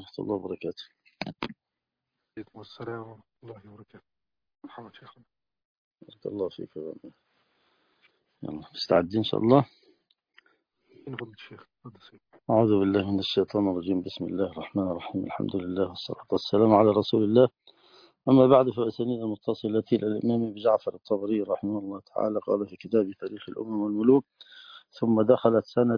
ورحمة الله وبركاته. عليكم السلام ورحمة الله وبركاته. مرحبا شيخنا. بارك الله فيك. يلا مستعدين إن شاء الله. نفضل الشيخ. تفضل سيدي. أعوذ بالله من الشيطان الرجيم. بسم الله الرحمن الرحيم. الحمد لله والصلاة والسلام على رسول الله. أما بعد، فأسانيد المتصلة إلى الإمام أبي جعفر الطبري رحمه الله تعالى قال في كتاب تاريخ الأمم والملوك: ثم دخلت سنة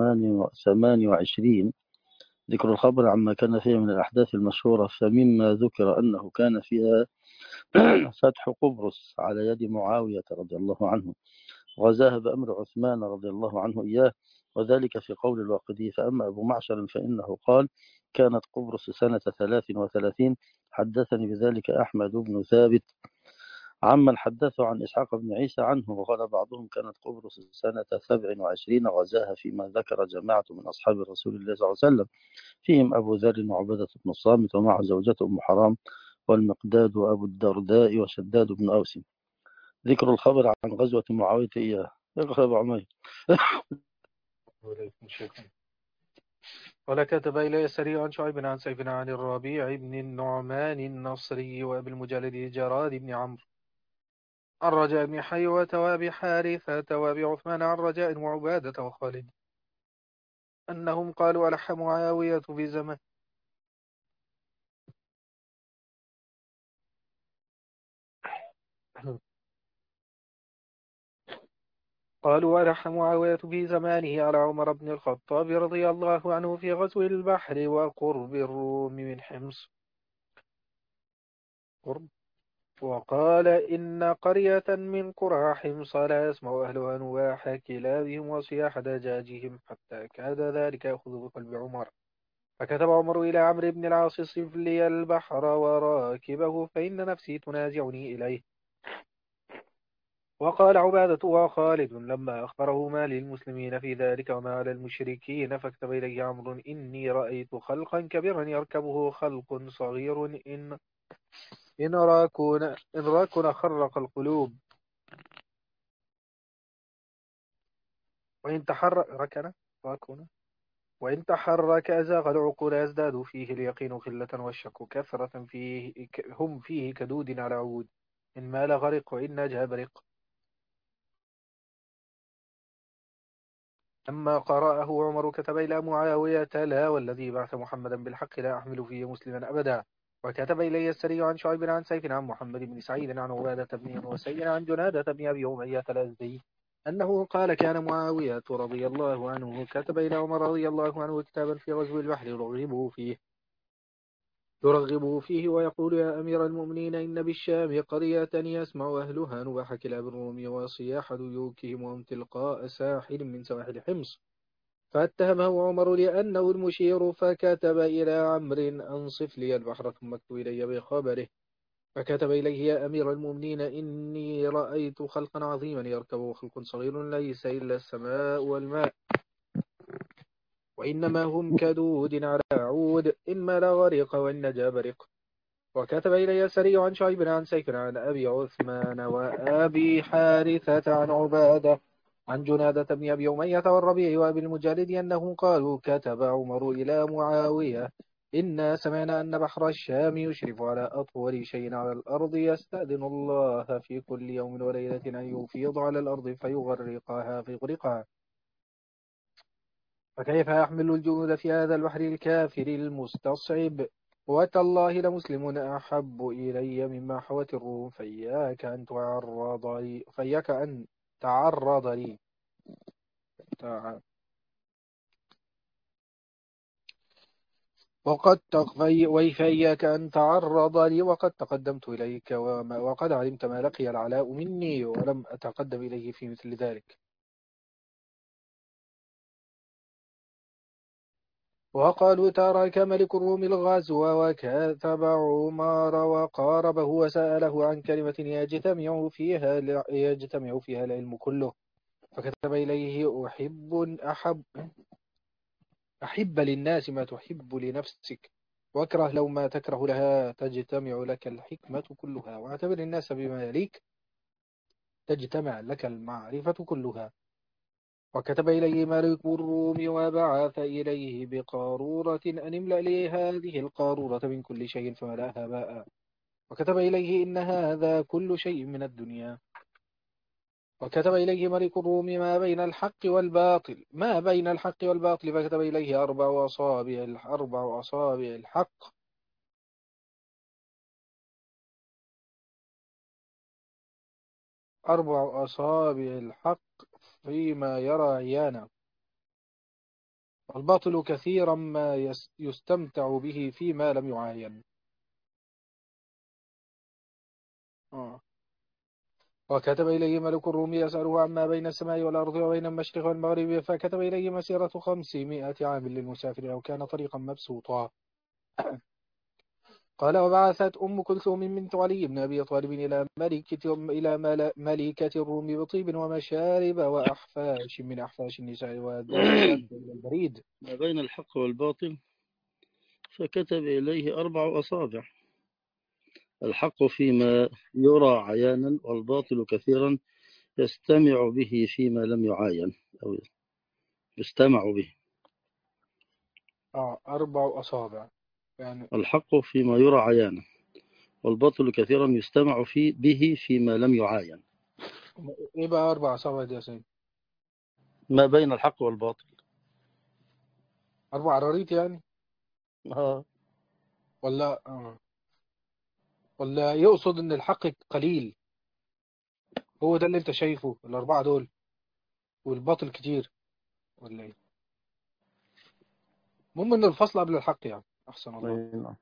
28 ذكر الخبر عما كان فيها من الأحداث المشهورة، فمما ذكر أنه كان فيها فتح قبرص على يد معاوية رضي الله عنه، وغزاها بأمر عثمان رضي الله عنه إياه، وذلك في قول الواقدي. فأما أبو معشر فإنه قال: كانت قبرص سنة 33. حدثني بذلك أحمد بن ثابت عمن حدثه عن إسحاق بن عيسى عنه، وقال بعضهم: كانت قبرص سنة 27 غزاها، فيما ذكر جماعة من أصحاب رسول الله صلى الله عليه وسلم، فيهم أبو ذر وعبدة بن الصامت ومع زوجته أم حرام والمقداد وأبو الدرداء وشداد بن أوس. ذكر الخبر عن غزوة معاوية إياه. اقرأ أبو عمير. وعليكم شيخنا. ولا كتب إلي سريع عن شعيب عن سيف عن الربيع بن النعمان النصري وأبي المجالد جراد بن عمرو عن رجاء بن حيوة وأبي حارثة وأبي عثمان عن رجاء وعبادة وخالد أنهم قالوا: ألح معاوية في زمن قالوا: ألح معاوية في زمانه على عمر بن الخطاب رضي الله عنه في غزو البحر وقرب الروم من حمص. قرب. وقال: إن قرية من قرى حمص لا يسمع أهلها نواح كلابهم وصياح دجاجهم، حتى كاد ذلك يأخذ بقلب عمر. فكتب عمر إلى عمرو بن العاص: صف لي البحر وراكبه، فإن نفسي تنازعني إليه. وقال عبادة وخالد لما أخبره ما للمسلمين في ذلك وما على المشركين، فكتب إليه عمرو: إني رأيت خلقا كبيرا يركبه خلق صغير، إن راكن خرق القلوب، وإن تحرك ركن راكن وإن تحرك أزاغ العقول، يزداد فيه اليقين خلة والشك كثرة، هم فيه كدود على عود، إن مال غرق وإن نجا برق. لما قرأه عمر كتب إلى معاوية: لا والذي بعث محمدا بالحق لا أحمل فيه مسلما أبدا. وكتب إلي السري عن شعيب عن سيف عن محمد بن سعيد عن عبادة بن وسيد عن جنادة بن أبي أمية الأزدي أنه قال: كان معاوية رضي الله عنه كتب إلى عمر رضي الله عنه كتابا في غزو البحر يرغبه فيه ويقول: يا أمير المؤمنين، إن بالشام قرية يسمع أهلها نباح كلاب الروم وصياح ديوكهم، وهم تلقاء ساحل من سواحل حمص. فاتهمه عمر لأنه المشير، فكتب إلى عمرو: أنصف لي البحر ثم اكتب إلي بخبره. فكتب إليه: يا أمير المؤمنين، إني رأيت خلقا عظيما يركبه خلق صغير، ليس إلا السماء والماء، وإنما هم كدود على عود، إما لا غريق وإن نجا برق. وكتب إلي السري عن شعيب عن سيف عن أبي عثمان وأبي حارثة عن عبادة عن جنادة بن أبي أمية والربيع وأبي المجالد أنهم قالوا: كتب عمر إلى معاوية: إنا سمعنا أن بحر الشام يشرف على أطول شيء على الأرض، يستأذن الله في كل يوم وليلة أن يفيض على الأرض فيغرقها، فكيف يحمل الجنود في هذا البحر الكافر المستصعب؟ وتالله لمسلم أحب إلي مما حوت الروم، فإياك أن تعرض لي تع- فإياك أن تعرض لي، وقد تقدمت إليك وقد علمت ما لقي العلاء مني، ولم أتقدم إليه في مثل ذلك. وقالوا: ترك ملك الروم الغزو وكتب عمر وقاربه وسأله عن كلمة يجتمع فيها العلم كله. فكتب إليه: أحب للناس ما تحب لنفسك، واكره لو ما تكره لها، تجتمع لك الحكمة كلها، واعتبر الناس بما يليك تجتمع لك المعرفة كلها. وكتب إليه ملك الروم وبعث إليه بقارورة أن املأ لي هذه القارورة من كل شيء فملأها ماء. وكتب إليه إن هذا كل شيء من الدنيا. وكتب إليه ملك الروم ما بين الحق والباطل فكتب إليه أربع أصابع الحق أربع أصابع الحق فيما يرى عيانا، والباطل كثيرا ما يستمتع به فيما لم يعاين. وكتب إليه ملك الروم يسأله عما بين السماء والأرض وبين المشرق والمغرب، فكتب إليه مسيرة 500 عام للمسافر أو كان طريقا مبسوطا. قال وبعثت أم كلثوم بنت علي بن أبي طالب إلى ملكة الروم بطيب ومشارب وأحفاش من أحفاش النساء ودست إلى البريد. ما بين الحق والباطل فكتب إليه 4 أصابع، الحق فيما يرى عيانا والباطل كثيرا يستمع به فيما لم يعاين أو يستمع به. 4 أصابع يعني الحق فيما يرى عيانا والباطل كثيرا يستمع به فيما لم يعاين. إيه بقى 4 أصابع دي يا سيدي؟ ما بين الحق والباطل 4 عراريط يعني؟ آه. ولا يقصد إن الحق قليل؟ هو ده اللي أنت شايفه ال4 دول والباطل كتير ولا إيه؟ المهم إن الفصل قبل الحق يعني. أحسن الله. نعم.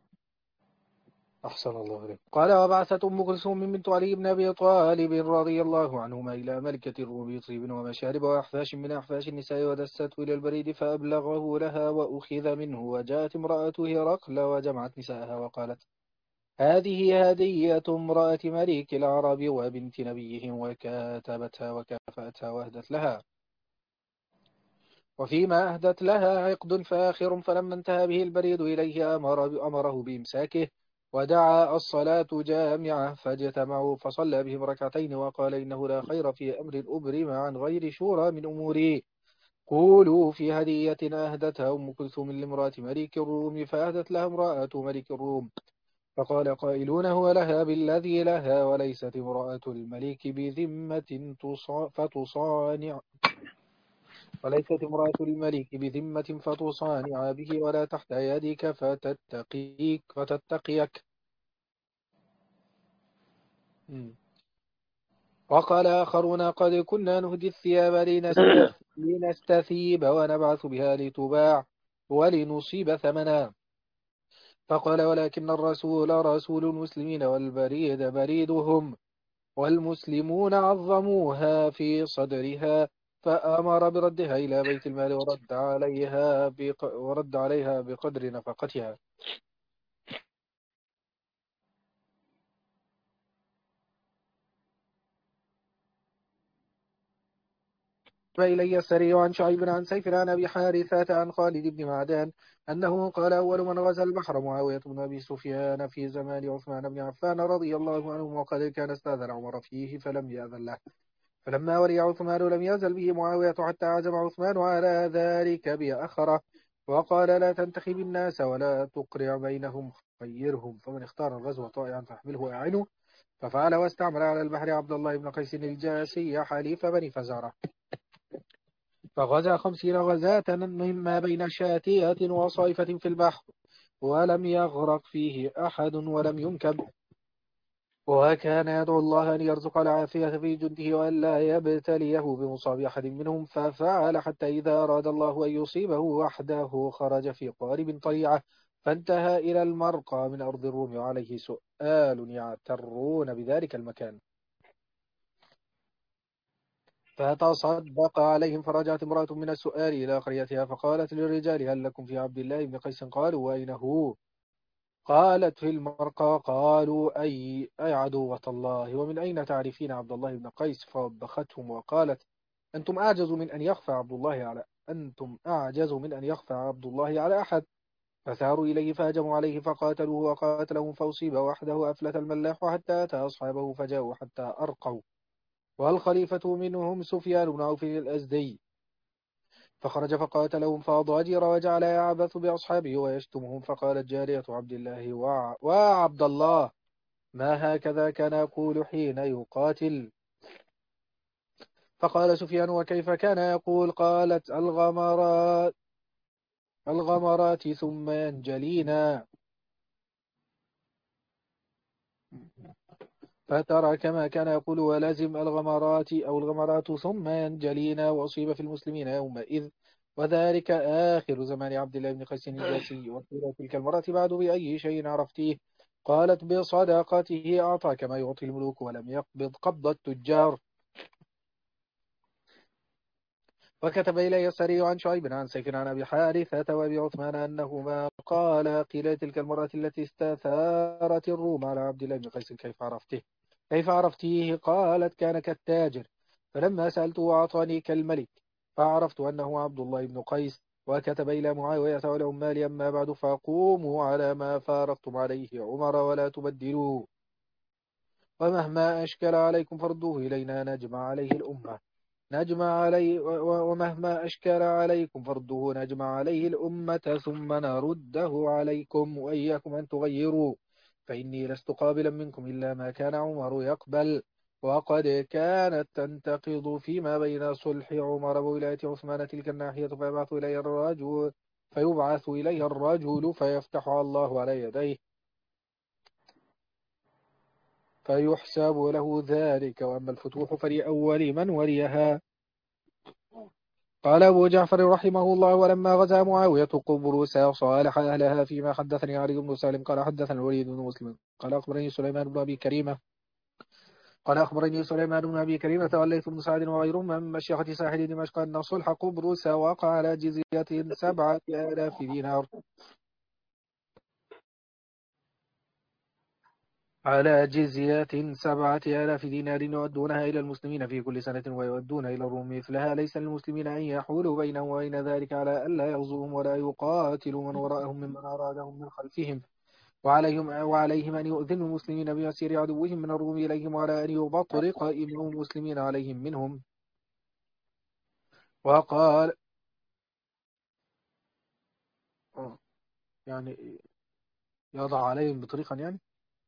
أحسن الله إليك. قال وبعثت أم كلثوم بنت علي بن أبي طالب رضي الله عنهما إلى ملكة الروم بطيب ومشارب وأحفاش من أحفاش النساء ودست إلى البريد فأبلغه لها وأخذ منه. وجاءت امرأة هرقل وجمعت نساءها وقالت هذه هدية امرأة ملك العرب وبنت نبيهم، وكاتبتها وكافأتها وأهدت لها. وفيما أهدت لها عقد فاخر، فلما انتهى به البريد إليه أمره بإمساكه، ودعا الصلاة جامعة فاجتمعوا فصلى بهم ركعتين وقال إنه لا خير في أمر أبرم عن غير شورى من أموري. قولوا في هدية أهدتها أم كلثوم لامرأة ملك الروم فأهدت لها امرأة ملك الروم. فقال قائلون هو لها بالذي لها، وليست امرأة الملك بذمة فتصانع وليست امرأة الملك بذمة فتصانع به ولا تحت يدك فتتقيك. وقال آخرون قد كنا نهدي الثياب لنستثيب ونبعث بها لتباع ولنصيب ثمنا. فقال ولكن الرسول رسول المسلمين والبريد بريدهم، والمسلمون عظموها في صدرها، فأمر بردها إلى بيت المال ورد عليها بقدر نفقتها. إلي السري عن شعيب عن سيف عن أبي حارثة عن خالد بن معدان أنه قال أول من غزا البحر معاوية بن أبي سفيان في زمان عثمان بن عفان رضي الله عنه، وقد كان استأذن عمر فيه فلم يأذن له. فلما ولي عثمان لم يزل به معاوية حتى عزم عثمان على ذلك بأخره، وقال لا تنتخب الناس ولا تقرع بينهم، خيرهم، فمن اختار الغزو طائعا فاحمله أعنه. ففعل واستعمل على البحر عبد الله بن قيس الجاسي حليف بني فزارة، فغزا 50 غزاة مما بين شاتية وصائفة في البحر، ولم يغرق فيه أحد ولم ينكب. وكان يدعو الله أن يرزق العافية في جنده وأن لا يبتليه بمصاب أحد منهم، ففعل حتى إذا أراد الله أن يصيبه وحده خرج في قارب طليعة، فانتهى إلى المرقى من أرض الروم وعليه سؤال يعترون بذلك المكان، فتصدق عليهم. فرجعت امرأة من السؤال إلى قريتها فقالت للرجال هل لكم في عبد الله بن قيس؟ قالوا وأين هو؟ قالت في المرقى. قالوا أي عدوة الله، ومن أين تعرفين عبد الله بن قيس؟ فوبختهم وقالت أنتم أعجز من أن يخفى عبد الله على أحد. فثاروا إليه فهجموا عليه فقاتلوه وقاتلهم، فأصيب وحده أفلت الملاح حتى أتى أصحابه فجاءوا حتى أرقوا، والخليفة منهم سفيان بن عوف الأزدي، فخرج فقاتلهم فأضاجر وجعل يعبث بأصحابه ويشتمهم. فقالت جارية عبد الله وعبد الله ما هكذا كان يقول حين يقاتل؟ فقال سفيان وكيف كان يقول؟ قالت الغمرات ثم ينجلينا. فترك ما كان يقول ولازم الغمرات أو الغمرات ثم ينجلينا. وأصيب في المسلمين يومئذ وذلك آخر زمان عبد الله بن قيس الجاسي. وقيل تلك المرة بعد بأي شيء عرفتيه؟ قالت بصداقته أعطى كما يعطي الملوك ولم يقبض قبض التجار. وكتب إلي السري عن شعيب عن سيف عن أبي حارثة وأبي عثمان أنهما قال قيل تلك المرة التي استثارت الروم على عبد الله بن قيس كيف عرفته؟ كيف عرفتيه؟ قالت كان كالتاجر، فلما سألته أعطاني كالملك، فعرفت أنه عبد الله بن قيس. وكتب إلى معاوية والعمال أما بعد فقوموا على ما فارقتم عليه عمر ولا تبدلوا، ومهما أشكل عليكم فردوه إلينا نجمع عليه الأمة. ومهما أشكل عليكم فرده نجمع عليه الأمة ثم نرده عليكم، وإياكم أن تغيروا، فإني لست قابلا منكم إلا ما كان عمر يقبل. وقد كانت تنتقض فيما بين صلح عمر وولاية عثمان تلك الناحية، فيبعث إليها الرجل فيفتح الله على يديه فيحسب له ذلك، وأما الفتوح فلأول من وليها. قال أبو جعفر رحمه الله ولما غزا معاوية قبرص صالح أهلها فيما حدثني علي بن سالم قال حدثنا الوليد بن مسلم قال أخبرني سليمان بن أبي كريمة والليث بن سعد وغيرهم من مشيخة ساحل دمشق أن صلح قبرص وقع على جزية 7,000 دينار يؤدونها إلى المسلمين في كل سنة ويؤدون إلى الروم مثلها. ليس للمسلمين أن يحولوا بينهم وبين ذلك على ألا يغزوهم ولا يقاتلوا من وراءهم ممن أرادهم من خلفهم، وعليهم أن يؤذنوا المسلمين بمسير عدوهم من الروم إليهم، وعلى أن يبطرق إمام المسلمين عليهم منهم. وقال يعني يضع عليهم بطريقا يعني.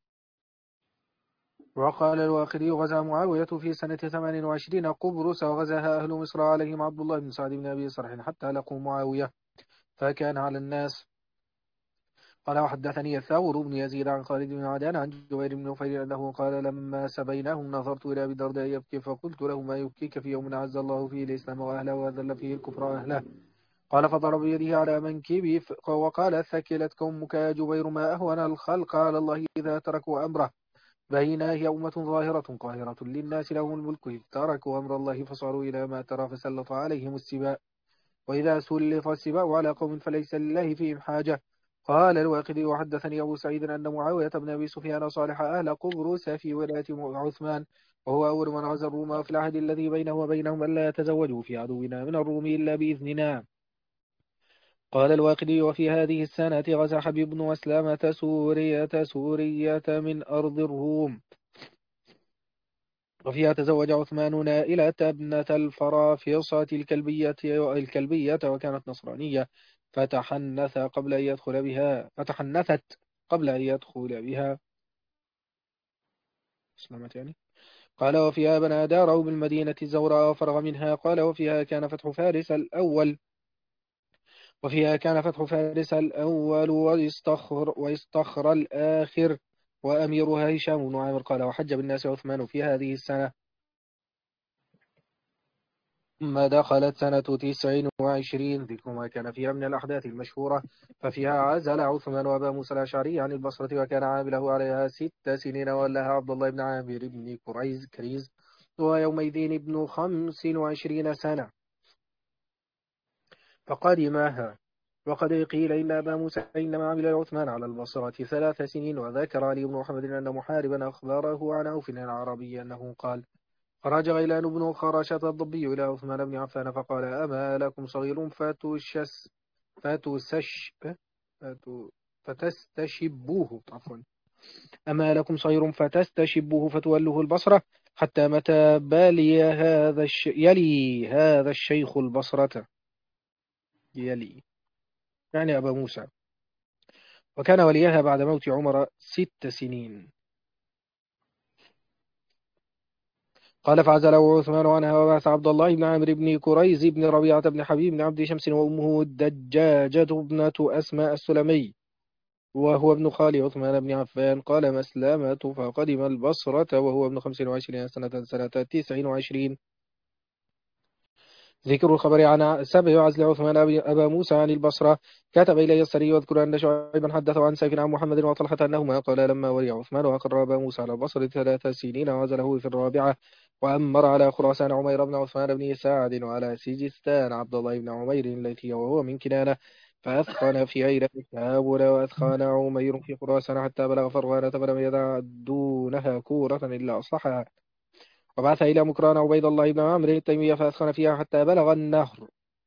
وقال الواقدي غزا معاوية في سنة 28 قبرص وغزاها أهل مصر عليهم عبد الله بن سعد بن أبي صرح حتى لقوا معاوية فكان على الناس. قال وحدثني الثور بن يزيد عن خالد بن عدان عن جبير بن نفيل أنه قال لما سبيناهم نظرت إلى أبي الدرداء يبكي فقلت له ما يبكيك في يوم عز الله فيه الإسلام وأهله وأذل فيه الكفر وأهله؟ قال فضرب بيده على منكبي وقال ثكلت أمك يا جبير ما أهون الخلق على الله إذا تركوا أمره، بينا هي أمة ظاهرة قاهرة للناس لهم الملك إذ تركوا أمر الله فصاروا إلى ما ترى فسلط عليهم السباء، وإذا سلط السباء على قوم فليس لله فيهم حاجة. قال الواقدي وحدثني أبو سعيد أن معاوية بن أبي سفيان صالح أهل قبرص في ولاية عثمان، وهو أول من غزا الروم في العهد الذي بينه وبينهم ألا يتزوجوا في عدونا من الروم إلا بإذننا. قال الواقدي وفي هذه السنة غزا حبيب بن مسلمة سورية من أرض الروم، وفيها تزوج عثمان نائلة ابنة الفرافصة الكلبية وكانت نصرانية فتحنثت قبل أن يدخل بها أسلمت يعني. قال وفيها بنى داره بالمدينة الزوراء وفرغ منها. قال وفيها كان فتح فارس الأول واستخر الآخر وأميرها هشام بن عامر. قال وحج بالناس عثمان في هذه السنة. ثم دخلت سنة 29 ذكر ما كان فيها من الأحداث المشهورة، ففيها عزل عثمان وأبا موسى الأشعري عن البصرة وكان عامله عليها 6 سنين، ولها عبد الله بن عامر بن كريز ويومئذ ابن 25 سنة فقدمها. وقد قيل إن أبا موسى إنما عمل عثمان على البصرة 3 سنين. وذكر علي بن محمد أن محاربا أخبره عن عوف العربي أنه قال خرج غيلان بن خرشة الضبي إلى عثمان بن عفان فقال أما لكم صغير فتسش فتستشبوه أما لكم صغير فتستشبوه فتولوه البصرة حتى متى يلي هذا الشيخ البصرة. يلي، يعني أبا موسى، وكان وليها بعد موت عمر 6 سنين. قال فعزله عثمان عنها وبعث عبد الله بن عامر بن كريز بن ربيعة بن حبيب بن عبد شمس وأمه الدجاجة ابنة أسماء السلمي وهو ابن خال عثمان بن عفان. قال مسلمة فقدم البصرة وهو ابن 25 سنة 29. ذكر الخبر عن سبع عزل عثمان أبا موسى عن البصرة. كتب إلي السري واذكر أن شعيبا حدثه عن سيف عن محمد وطلحة أنهما قال لما ولي عثمان وأقر أبا موسى على البصرة 3 سنين وعزله في الرابعة وأمر على خراسان عمير بن عثمان بن سعد وعلى سجستان عبد الله بن عمير التي وهو من كنانة فأثخن في عيرة كابل وأثخن عمير في خراسان حتى بلغ فرغانة فلم يدع دونها كورة إلا أصلحها. وبعث إلى مكران عبيد الله بن عمرو التيمية فأثخن فيها حتى بلغ النهر.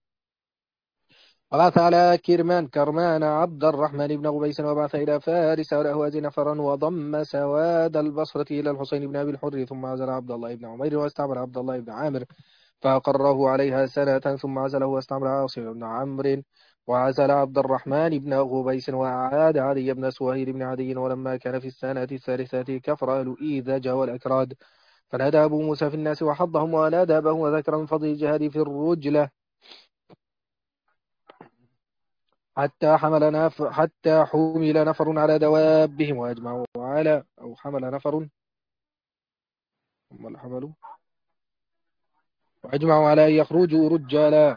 وبعث على كرمان عبد الرحمن بن غبيس. وبعث إلى فارس والأهواز نفرا وضم سواد البصرة إلى الحسين بن أبي الحر ثم عزل عبد الله بن عمير واستعمل عبد الله بن عامر فأقره عليها سنة ثم عزله واستعمل عاصم بن عمرو وعزل عبد الرحمن بن غبيس وأعاد علي بن سهيل بن عدي. ولما كان في السنة 3 كفر أهل إيذج والأكراد فنادى أبو موسى في الناس وحضهم ونادى أباه وذكر من فضل الجهاد في الرجلة حتى حمل نفر على دوابهم وأجمعوا على أو حمل نفر هم حملوا وأجمعوا على أن يخرجوا رجالا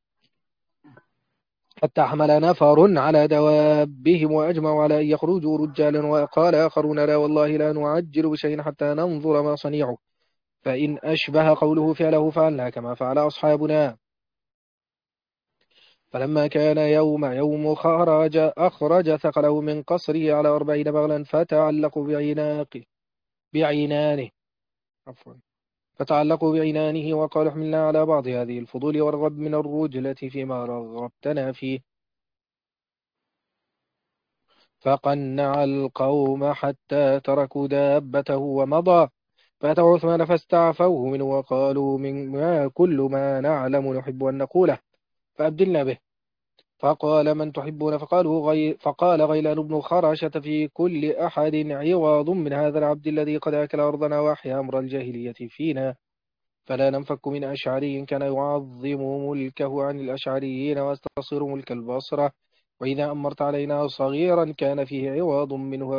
حتى حمل نفر على دوابهم وأجمعوا على أن يخرجوا رجالا. وقال آخرون لا والله لا نعجل بشيء حتى ننظر ما صنيعه فإن أشبه قوله فعله فعلنا كما فعل أصحابنا. فلما كان يوم أخرج ثقله من قصره على 40 بغلا فتعلقوا بعنانه عفوا فتعلقوا بعنانه وقالوا احملنا على بعض هذه الفضول وارغب من الرجلة فيما رغبتنا فيه. فقنع القوم حتى تركوا دابته ومضى. فأتوا عثمان فاستعفوه منه وقالوا من ما كل ما نعلم نحب أن نقوله فأبدلنا به. فقال من تحبون فقال غيلان بن خرشة في كل أحد عوض من هذا العبد الذي قد أكل أرضنا وأحيا أمر الجاهلية فينا فلا ننفك من أشعري كان يعظم ملكه عن الأشعريين ويستصغر ملك البصرة. وإذا أمرت علينا صغيرا كان فيه عوض منه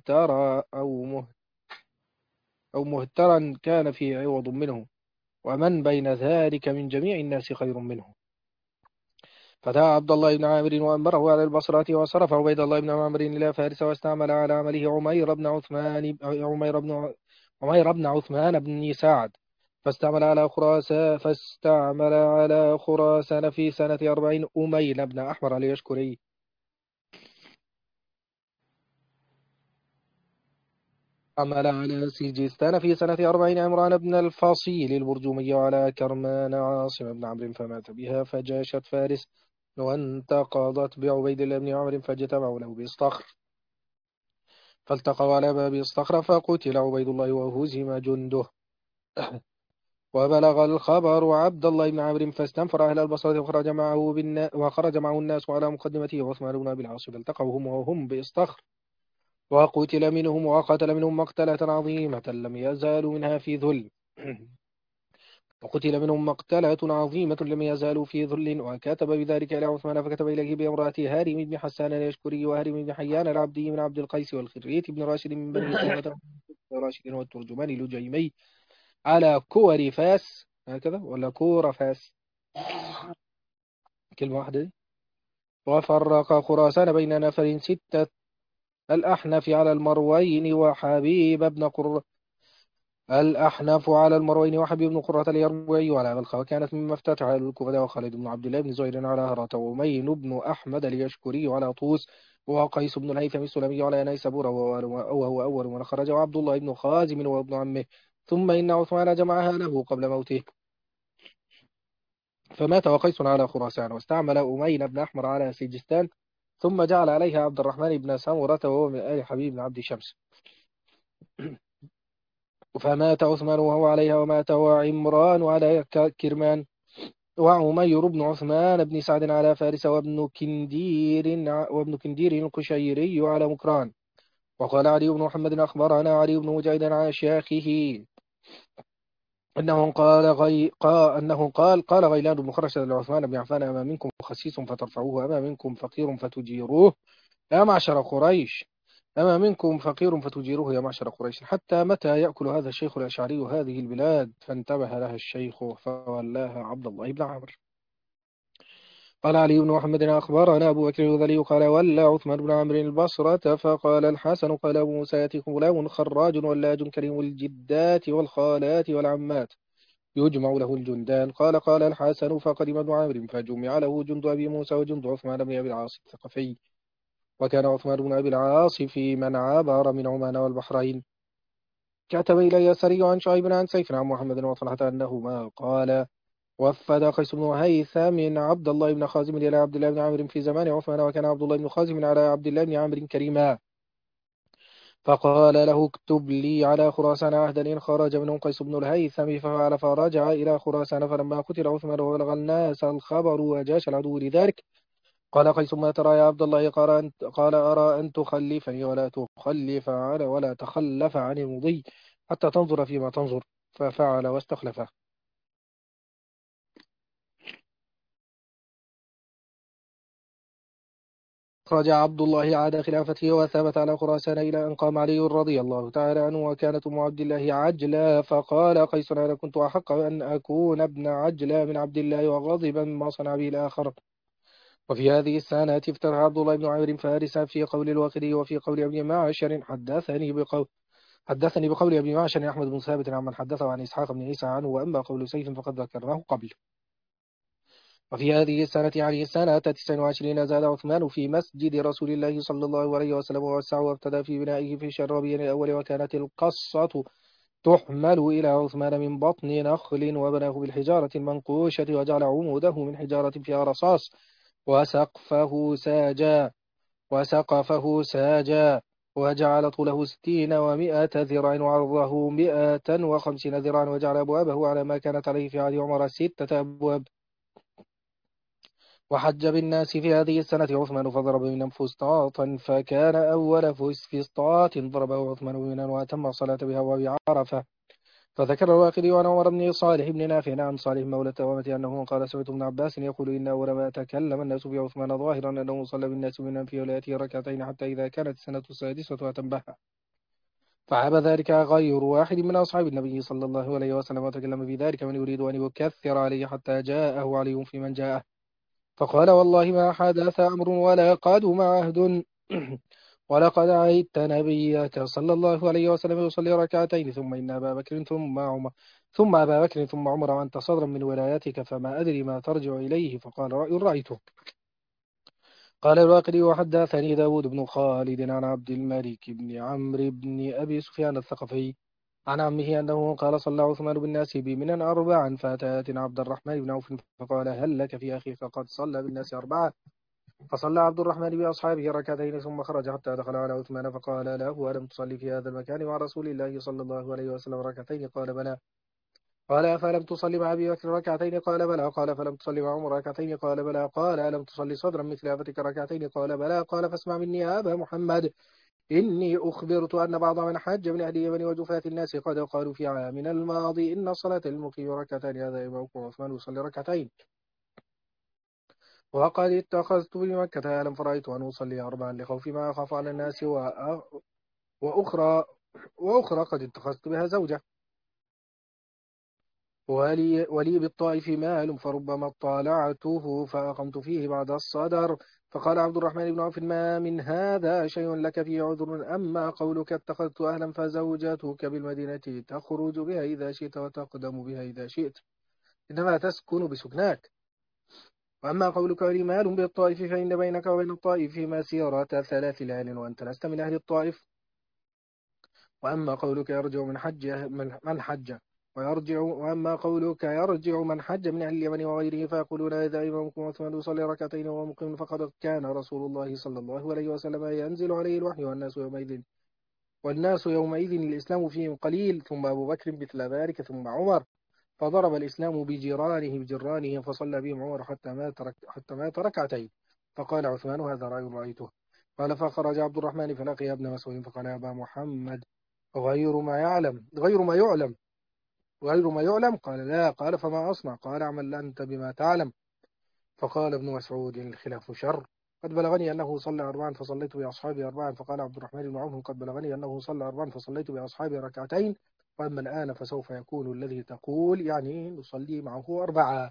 أو مهترا كان فيه عوض منه ومن بين ذلك من جميع الناس خير منه. فدعا عبد الله بن عامر وأمره على البصرة وصرف عبيد الله بن عامر إلى فارس واستعمل على عمله عمير بن عثمان بن سعد فاستعمل على خراسان في سنة 40 أمين بن أحمر اليشكري. عمل على سجستان في سنة 40 عمران بن الفصيل البرجومي وعلى كرمان عاصم بن عمرو فمات بها فجاشت فارس وانتقضت بعبيد الله بن عمرو فاجتمعوا له بإصطخر فالتقوا على باب إصطخر فقتل عبيد الله وهزم جنده. وبلغ الخبر عبد الله بن عمرو فاستنفر أهل البصرة وخرج معه الناس على مقدمته عثمان بن أبي العاص فالتقوا هم وهم بإصطخر وقتل منهم وقتل منهم مقتلة عظيمة لم يزالوا منها في ذل وقتل منهم مقتلة عظيمة لم يزالوا في ذل. وكتب بذلك إلى عثمان فكتب إليه بامرأته هارم بن حسان اليشكري وهارم بن حيان العبدي من عبد القيس والخريت بن راشد من بني سلمة راشد والترجمان لجيمي على كور فاس هكذا ولا كور فاس كلمة واحدة دي. وفرق خراسان بين نفر 6 الأحنف على المروين وحبيب بن قرة الأحنف على المروين وحبيب بن قرة اليربوعي وعلى بلخ. وكانت مما افتتح على الكوفة وخالد بن عبد الله بن زهير على هرة ومين بن أحمد اليشكري على طوس وقيس بن الهيثم السلمي على نيسابور وهو أول من خرج وعبد الله بن خازم وابن عمه. ثم إن عثمان جمعها له قبل موته فمات وقيس على خراسان واستعمل أمين بن أحمر على سجستان ثم جعل عليها عبد الرحمن بن سمرة وهو من آل حبيب بن عبد شمس. فمات عثمان وهو عليها ومات وعمران على كرمان وعمير بن عثمان بن سعد على فارس وابن كندير القشيري على مكران. وقال علي بن محمد أخبرنا علي بن مجاهد على شيخه أنه قال غيلان بن خرشة لعثمان بن عفان: أما منكم خسيس فترفعوه، أما منكم فقير فتجيروه يا معشر قريش، أما منكم فقير فتجيروه يا معشر قريش، حتى متى يأكل هذا الشيخ الأشعري هذه البلاد؟ فانتبه لها الشيخ فولاها عبد الله بن عمرو. قال علي بن محمد أخبرنا أبو بكر الهذلي قال: ولى عثمان بن عمرو البصرة. فقال الحسن: قال أبو موسى: يأتيكم غلام خراج ولاج كريم الجدات والخالات والعمات يجمع له الجندان. قال الحسن: فقدم ابن عامر فجمع له جند أبي موسى وجند عثمان بن أبي العاص الثقفي. وكان عثمان بن أبي العاص في من عبر من عمان والبحرين. كتب إلي سري عن شعيب عن سيف عن محمد وطلحة أنهما قال: وفد قيس بن هيثم عبد الله بن خازم إلى عبد الله بن عامر في زمان عثمان، وكان عبد الله بن خازم على عبد الله بن عامر كريما، فقال له: اكتب لي على خراسان عهدا إن خرج منهم قيس بن الهيثم. ففعل فرجع إلى خراسان. فلما قتل عثمان وبلغ الناس الخبر وجاش العدو لذلك، قال قيس: ما ترى يا عبد الله؟ قال أرى أن تخلفني ولا تخلف عن المضي حتى تنظر فيما تنظر. ففعل واستخلفه. رجع عبد الله عاد خلافته وثبت على خراسان إلى أن قام علي رضي الله تعالى عنه، وكانت أم عبد الله عجلة. فقال قيس: أنا كنت أحق أن أكون ابن عجلة من عبد الله، وغضب مما صنع به الآخر. وفي هذه السنة افتتح عبد الله بن عمرو فارسا في قول الواقدي. وفي قول ابن معشر حدثني بقول ابن معشر أحمد بن ثابت عمن حدثه عن إسحاق بن عيسى عنه. وأما قول سيف فقد ذكرناه قبل. وفي هذه السنة يعني السنة 29 زاد عثمان في مسجد رسول الله صلى الله عليه وسلم ووسعه وابتدى في بنائه في شهر ربيع الأول. وكانت القصة تحمل إلى عثمان من بطن نخل، وبناه بالحجارة المنقوشة، وجعل عموده من حجارة فيها رصاص، وسقفه ساجا وجعل طوله 60 و100 ذراع وعرضه 150 ذراعا، وجعل أبوابه على ما كانت عليه في عهد عمر 6 أبواب. وحج بالناس في هذه السنة عثمان فضرب منا فسطاطا، فكان أول فسطاط ضربه عثمان بمنى، وأتم الصلاة بها وبعرفة. فذكر الواقدي عن عمر بن صالح بن نافع عن صالح مولى التوامة أنه قال: سمعت ابن عباس يقول: إن أول ما تكلم الناس في عثمان ظاهرا أنه صلى بالناس من في ولايته ركعتين، حتى إذا كانت السنة السادسة أتمها، فعاب ذلك غير واحد من أصحاب النبي صلى الله عليه وسلم، وتكلم في ذلك من يريد أن يكثر عليه، حتى جاءه علي في من جاءه فقال: والله ما حدث أمر ولا قدم عهد ولقد عهدت نبيك صلى الله عليه وسلم يصلي ركعتين، ثم إن أبا بكر ثم عمر وأنت صدرا من ولايتك، فما أدري ما ترجع إليه. فقال: رأي رأيته. قال الواقدي: وحدثني داود بن خالد عن عبد الملك بن عمرو بن أبي سفيان الثقفي عن عمه أنه قال: صلى عثمان بالناس بمنى 4 فتاة عبد الرحمن بن عوف، فقال: هل لك في أخيك قد صلى بالناس 4؟ فصلى عبد الرحمن بأصحابه ركعتين، ثم خرج حتى دخل على عثمان، فقال له: ألم تصلي في هذا المكان مع رسول الله صلى الله عليه وسلم ركعتين؟ قال: بلى. قال: فلم تصلي مع أبي بكر ركعتين؟ قال: بلى. قال: فلم تصلي مع عمر ركعتين؟ قال: بلى. قال: ألم تصلي صدرا مثل أبتك ركعتين؟ قال: بلى. قال: فاسمع مني يا أبا محمد، إني أخبرت أن بعض من حج من أهل اليمن وجفاة الناس قد قالوا في عامنا الماضي: إن صلاة المقيم ركعتان، هذا إمامكم عثمان يصلي ركعتين، وقد اتخذت بمكة آلا فرأيت أن أصلي 4 لخوف ما أخاف على الناس، وأخرى وأخرى قد اتخذت بها زوجة، ولي بالطائف مال، فربما اطالعته فأقمت فيه بعد الصدر. فقال عبد الرحمن بن عوف: ما من هذا شيء لك فيه عذر، أما قولك اتخذت أهلا فزوجتك بالمدينة تخرج بها إذا شئت وتقدم بها إذا شئت، إنما تسكن بسكناك. وأما قولك لي مال بالطائف فإن بينك وبين الطائف مسيرة 3 ليال وأنت لست من أهل الطائف. وأما قولك يرجع من حج وأما قولك يرجع من حج من أهل اليمن وغيره فيقولون: إذا إمامكم عثمان يصلي ركعتين وهو مقيم، فقد كان رسول الله صلى الله عليه وسلم ينزل عليه الوحي، والناس يومئذ الإسلام فيهم قليل، ثم أبو بكر مثل ذلك، ثم عمر، فضرب الإسلام بجيرانه فصلى بهم عمر حتى مات ركعتين. فقال عثمان: هذا رأي رأيته. قال: فخرج عبد الرحمن فلقي ابن مسعود فقال: يا أبا محمد، غير ما يعلم. قال: لا. قال: فما أصنع؟ قال: اعمل أنت بما تعلم. فقال ابن مسعود: الخلاف شر. قد بلغني أنه صلى أربعا فصليت بأصحابي أربعا. فقال عبد الرحمن بن عوف: قد بلغني أنه صلى أربعا فصليت بأصحابي ركعتين. وأما الآن فسوف يكون الذي تقول، يعني نصلي معه أربعة.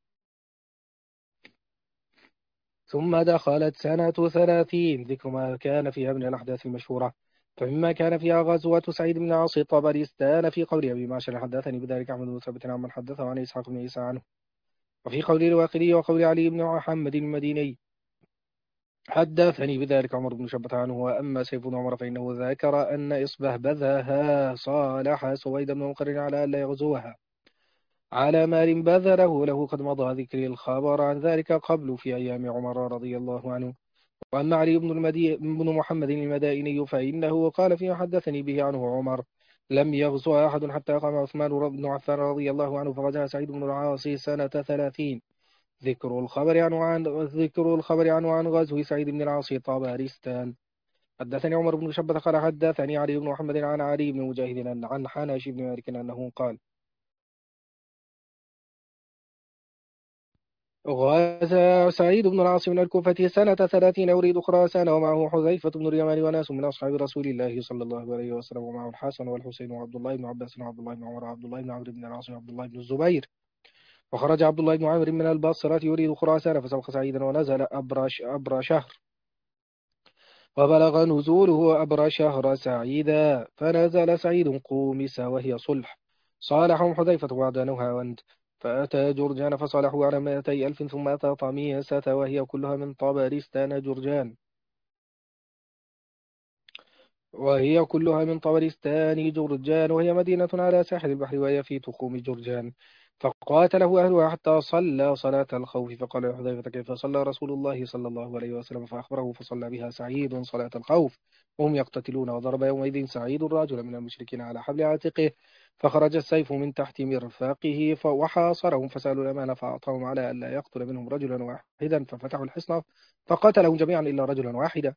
ثم دخلت سنة 30، ذكر ما كان فيها من الأحداث المشهورة. فمما كان فيها غزوة سعيد بن عاص طبرستان، في قول أبي معشر: حدثني بذلك أحمد بن ثابت عمن حدثه عن إسحاق بن عيسى عنه. وفي قول الواقدي وقول علي بن محمد المديني: حدثني بذلك عمر بن شبة عنه. وأما سيف بن عمر فإنه ذكر أن إصبه بذها صالح سويد بن مقرن على ألا يغزوها على مال بذله له. قد مضى ذكر الخبر عن ذلك قبل في أيام عمر رضي الله عنه. وأما علي بن محمد المدائني فإنه قال فيما حدثني به عنه عمر: لم يغزو أحد حتى قام عثمان بن عفان رضي الله عنه فغزا سعيد بن العاص سنة 30. ذكر الخبر عنه عن غزو سعيد بن العاص طبرستان. حدثني عمر بن شبة قال: حدثني علي بن محمد عن علي بن مجاهد عن حناش بن مالك أنه قال: غزا سعيد بن العاص من الكوفة سنة 30 يريد خراسان، ومعه حذيفة بن اليمان وناس من أصحاب رسول الله صلى الله عليه وسلم، ومعه الحسن والحسين وعبد الله بن عباس وعبد الله بن عمر وعبد الله بن عمرو بن العاص وعبد الله بن الزبير. وخرج عبد الله بن عامر من البصرة يريد خراسان فسبق سعيدا ونزل أبر شهر، وبلغ نزوله أبر شهر سعيدا. فنزل سعيد قومس وهي صلح، صالحهم حذيفة بعد نهاوند. فأتى جرجان فصالحوا على 200,000. ثم أتى طميسة وهي كلها من طبرستان جرجان، وهي مدينة على ساحل البحر، وهي في تخوم جرجان. فقاتله أهلها حتى صلى صلاة الخوف. فقال له حذيفة: كيف صلى رسول الله صلى الله عليه وسلم؟ فأخبره، فصلى بها سعيد صلاة الخوف وهم يقتتلون. وضرب يومئذ سعيد الرجل من المشركين على حبل عاتقه، فخرج السيف من تحت مرفقه وحاصرهم، فسألوا الأمان فأعطاهم على ألا يقتل منهم رجلا واحدا. ففتحوا الحصن فقتلهم جميعا إلا رجلا واحدا.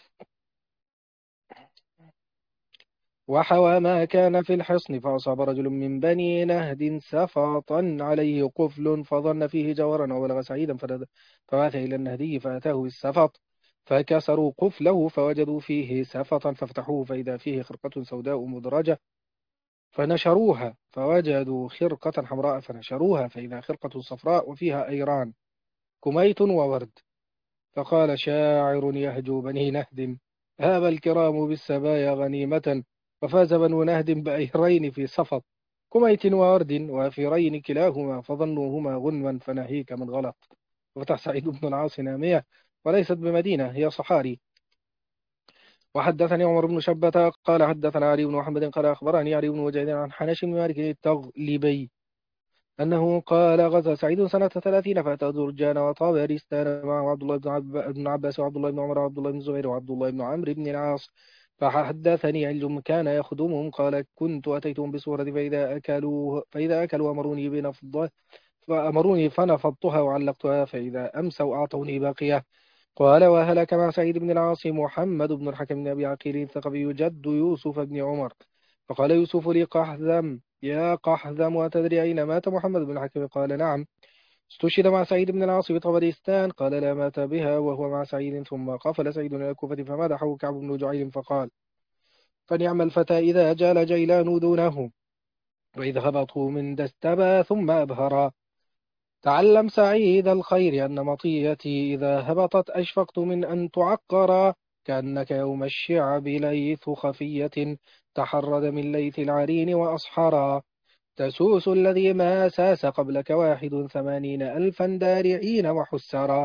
وحوى ما كان في الحصن، فأصاب رجل من بني نهد سفطا عليه قفل فظن فيه جورا، وبلغ سعيدا فبعث إلى النهدي فأتاه بالسفط، فكسروا قفله فوجدوا فيه سفطا، ففتحوه فإذا فيه خرقة سوداء مدرجة فنشروها، فوجدوا خرقة حمراء فنشروها فإذا خرقة صفراء وفيها أيران كميت وورد. فقال شاعر يهجو بني نهد: هاب الكرام بالسبايا غنيمة، وفاز بنو نهد بأيرين في صفط، كميت وورد وافرين كلاهما، فظنوهما غنما فناهيك من غلط. وفتح سعيد بن العاص نامية وليست بمدينة، هي صحاري. وحدثني عمر بن شبة قال: حدثنا علي بن محمد قال: أخبرني علي بن وجيد عن حنش بن مالك التغلبي أنه قال: غزا سعيد سنة 30 فأتى درجان وطابرستان معه عبد الله بن عباس وعبد الله بن عمر وعبد الله بن الزبير وعبد الله بن عمرو بن العاص. فحدثني علم كان يخدمهم قال: كنت أتيتهم بسورة فإذا أكلوا فأمروني فنفضتها وعلقتها، فإذا أمسوا أعطوني باقية. قال: وهلك مع سعيد بن العاص محمد بن الحكم بن أبي عقيل الثقفي جد يوسف بن عمر. فقال يوسف لقحذم: يا قحذم، وتدري أين مات محمد بن الحكم؟ قال: نعم، استشهد مع سعيد بن العاص بطبرستان. قال: لا، مات بها وهو مع سعيد. ثم قفل سعيد إلى الكوفة فمدحه كعب بن جعيل فقال: فنعم الفتى إذا جال جيلان دونه، وإذا هبطوا من دستبا ثم أبهرا. تعلم سعيد الخير أن مطيتي إذا هبطت أشفقت من أن تعقرا، كأنك يوم الشعب ليث خفية تحرد من ليث العرين وأصحرا، تسوس الذي ما ساس قبلك 81,000 دارعين وحسرا.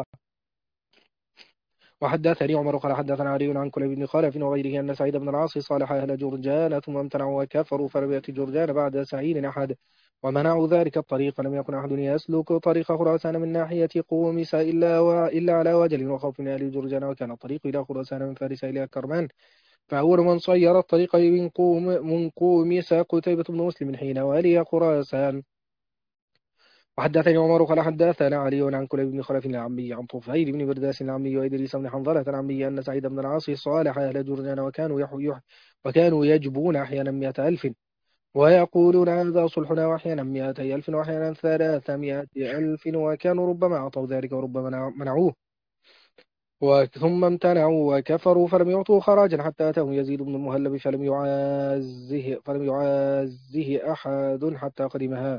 وحدثني عمر قال: حدثنا علي عن كليب بن خالف وغيره أن سعيد بن العاص صالح أهل جرجان ثم امتنعوا وكفروا، فلم يأت جرجان بعد سعيد أحد، ومنعوا ذلك الطريق. لم يكن أحد يسلك طريق خراسان من ناحية قومس إلا على وجل وخوف من أهل جرجان، وكان الطريق إلى خراسان من فارس إلى كرمان. فأول من صير الطريق من قومس قتيبة بن مسلم حين والي خراسان. وحدثني عمر قال حدثنا علي عن كليب بن خلف العمي عن طفيل بن برداس العمي وإدريس بن حنظلة العمي أن سعيد بن العاص صالح أهل جرجان وكانوا يجبون أحيانا 100,000 ويقولون هذا صلحنا، وأحيانا 200,000 وأحيانا 300,000، وكانوا ربما أعطوا ذلك وربما منعوه. ثم امتنعوا وكفروا فلم يعطوا خراجا حتى أتاهم يزيد بن المهلب فلم يعازه أحد حتى قدمها.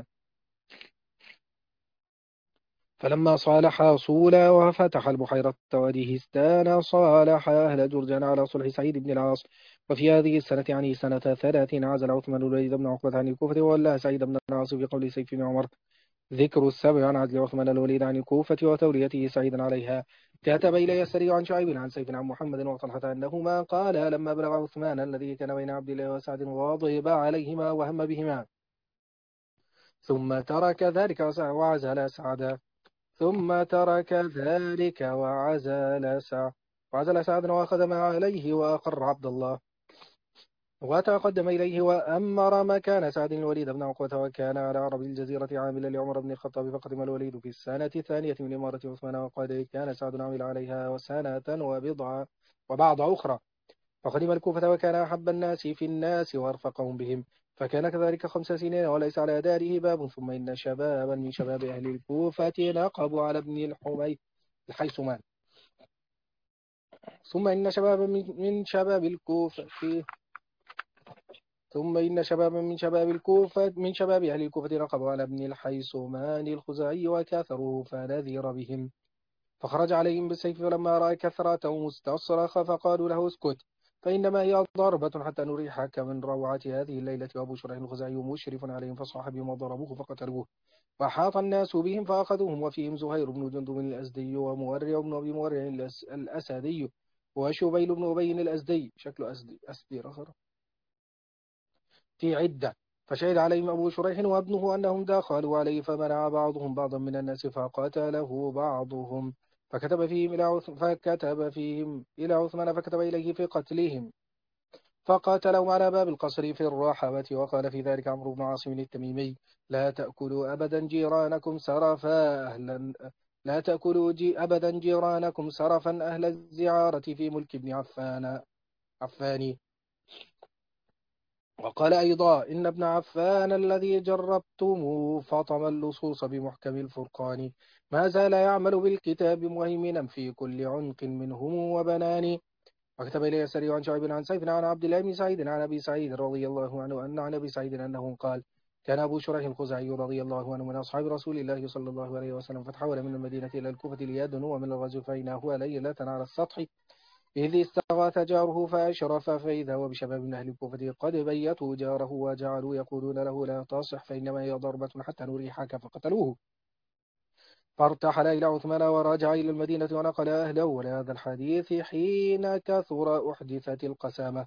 فلما صالح صولا وفتح البحيرة وديهستان صالح أهل جرجان على صلح سعيد بن العاص. وفي هذه السنة يعني سنة 30 عزل عثمان الوليد بن عقبة عن الكوفة وولى سعيد بن العاص في قول سيف بن عمر. ذكر السبع عن عزل عثمان الوليد عن الكوفة وتوليته سعيدا عليها. كتب إلي السري عن شعيب عن سيف عن محمد وطلحة أنهما قال لما بلغ عثمان الذي كان بين عبد الله وسعد غاضب عليهما وهم بهما، ثم ترك ذلك وعزل سعدا. ثم ترك ذلك وعزل سعدا وأخذ ما عليه وأقر عبد الله، وتقدم إليه وأمر مكان سعد الوليد بن عقبة، وكان على عرب الجزيرة عاملا لعمر بن الخطاب، فقدم الوليد في السنة الثانية من إمارة عثمان، وقد كان سعد عامل عليها وسنة وبعض أخرى، فقدم الكوفة وكان أحب الناس في الناس وأرفقهم بهم، فكان كذلك 5 سنين وليس على داره باب. ثم إن شبابا من شباب أهل الكوفة نقبوا على ابن الحيثمان. ثم إن شبابا من شباب الكوفة ثم إن شبابا من شباب أهل الكوفة رقبوا على ابن الحيثمان الخزاعي وكاثروه فنذر بهم، فخرج عليهم بالسيف، فلما رأى كثرته مستصرخ فقالوا له اسكت، فإنما هي ضربة حتى نريحك من روعة هذه الليلة. وأبو شريح الخزاعي مشرف عليهم فصاح بهم وضربوه فقتلوه، وحاط الناس بهم فأخذوهم، وفيهم زهير بن جندب الأزدي ومورع بن أبي مورع الأسدي وشبيل بن أبي الأزدي شكله أسدي رخر في عدة. فشهد عليهم أبو شريح وابنه أنهم دخلوا عليه، فمنع بعضهم بعضا من الناس فقتله بعضهم، فكتب فيهم إلى عثمان فكتب إليه في قتلهم، فقاتلهم على باب القصر في الرحبة. وقال في ذلك عمرو بن عاصم التميمي: لا تأكلوا أبدا جيرانكم سرفا أهل الزعارة في ملك ابن عفان. وقال أيضا: إن ابن عفان الذي جربتم فطم اللصوص بمحكم الفرقان، ما زال يعمل بالكتاب مهيمنا في كل عنق منهم وبنان. وكتب إليه السري عن شعيب عن سيف عن عبد الله بن سعيد عن أبي سعيد رضي الله عنه عن أبي سعيد أنه قال: كان أبو شريح الخزاعي رضي الله عنه من أصحاب رسول الله صلى الله عليه وسلم، فتحول من المدينة إلى الكوفة ليدنو من الغزو، فإنه ليلة على السطح إذ استغاث جاره فأشرف، فإذا هو بشباب من أهل الكوفة قد بيتوا جاره وجعلوا يقولون له: لا تصح فإنما هي ضربة حتى نريحك، فقتلوه. فارتحل إلى عثمان ورجع إلى المدينة ونقل أهله. ولهذا الحديث حين كثر أحدثت القسامة،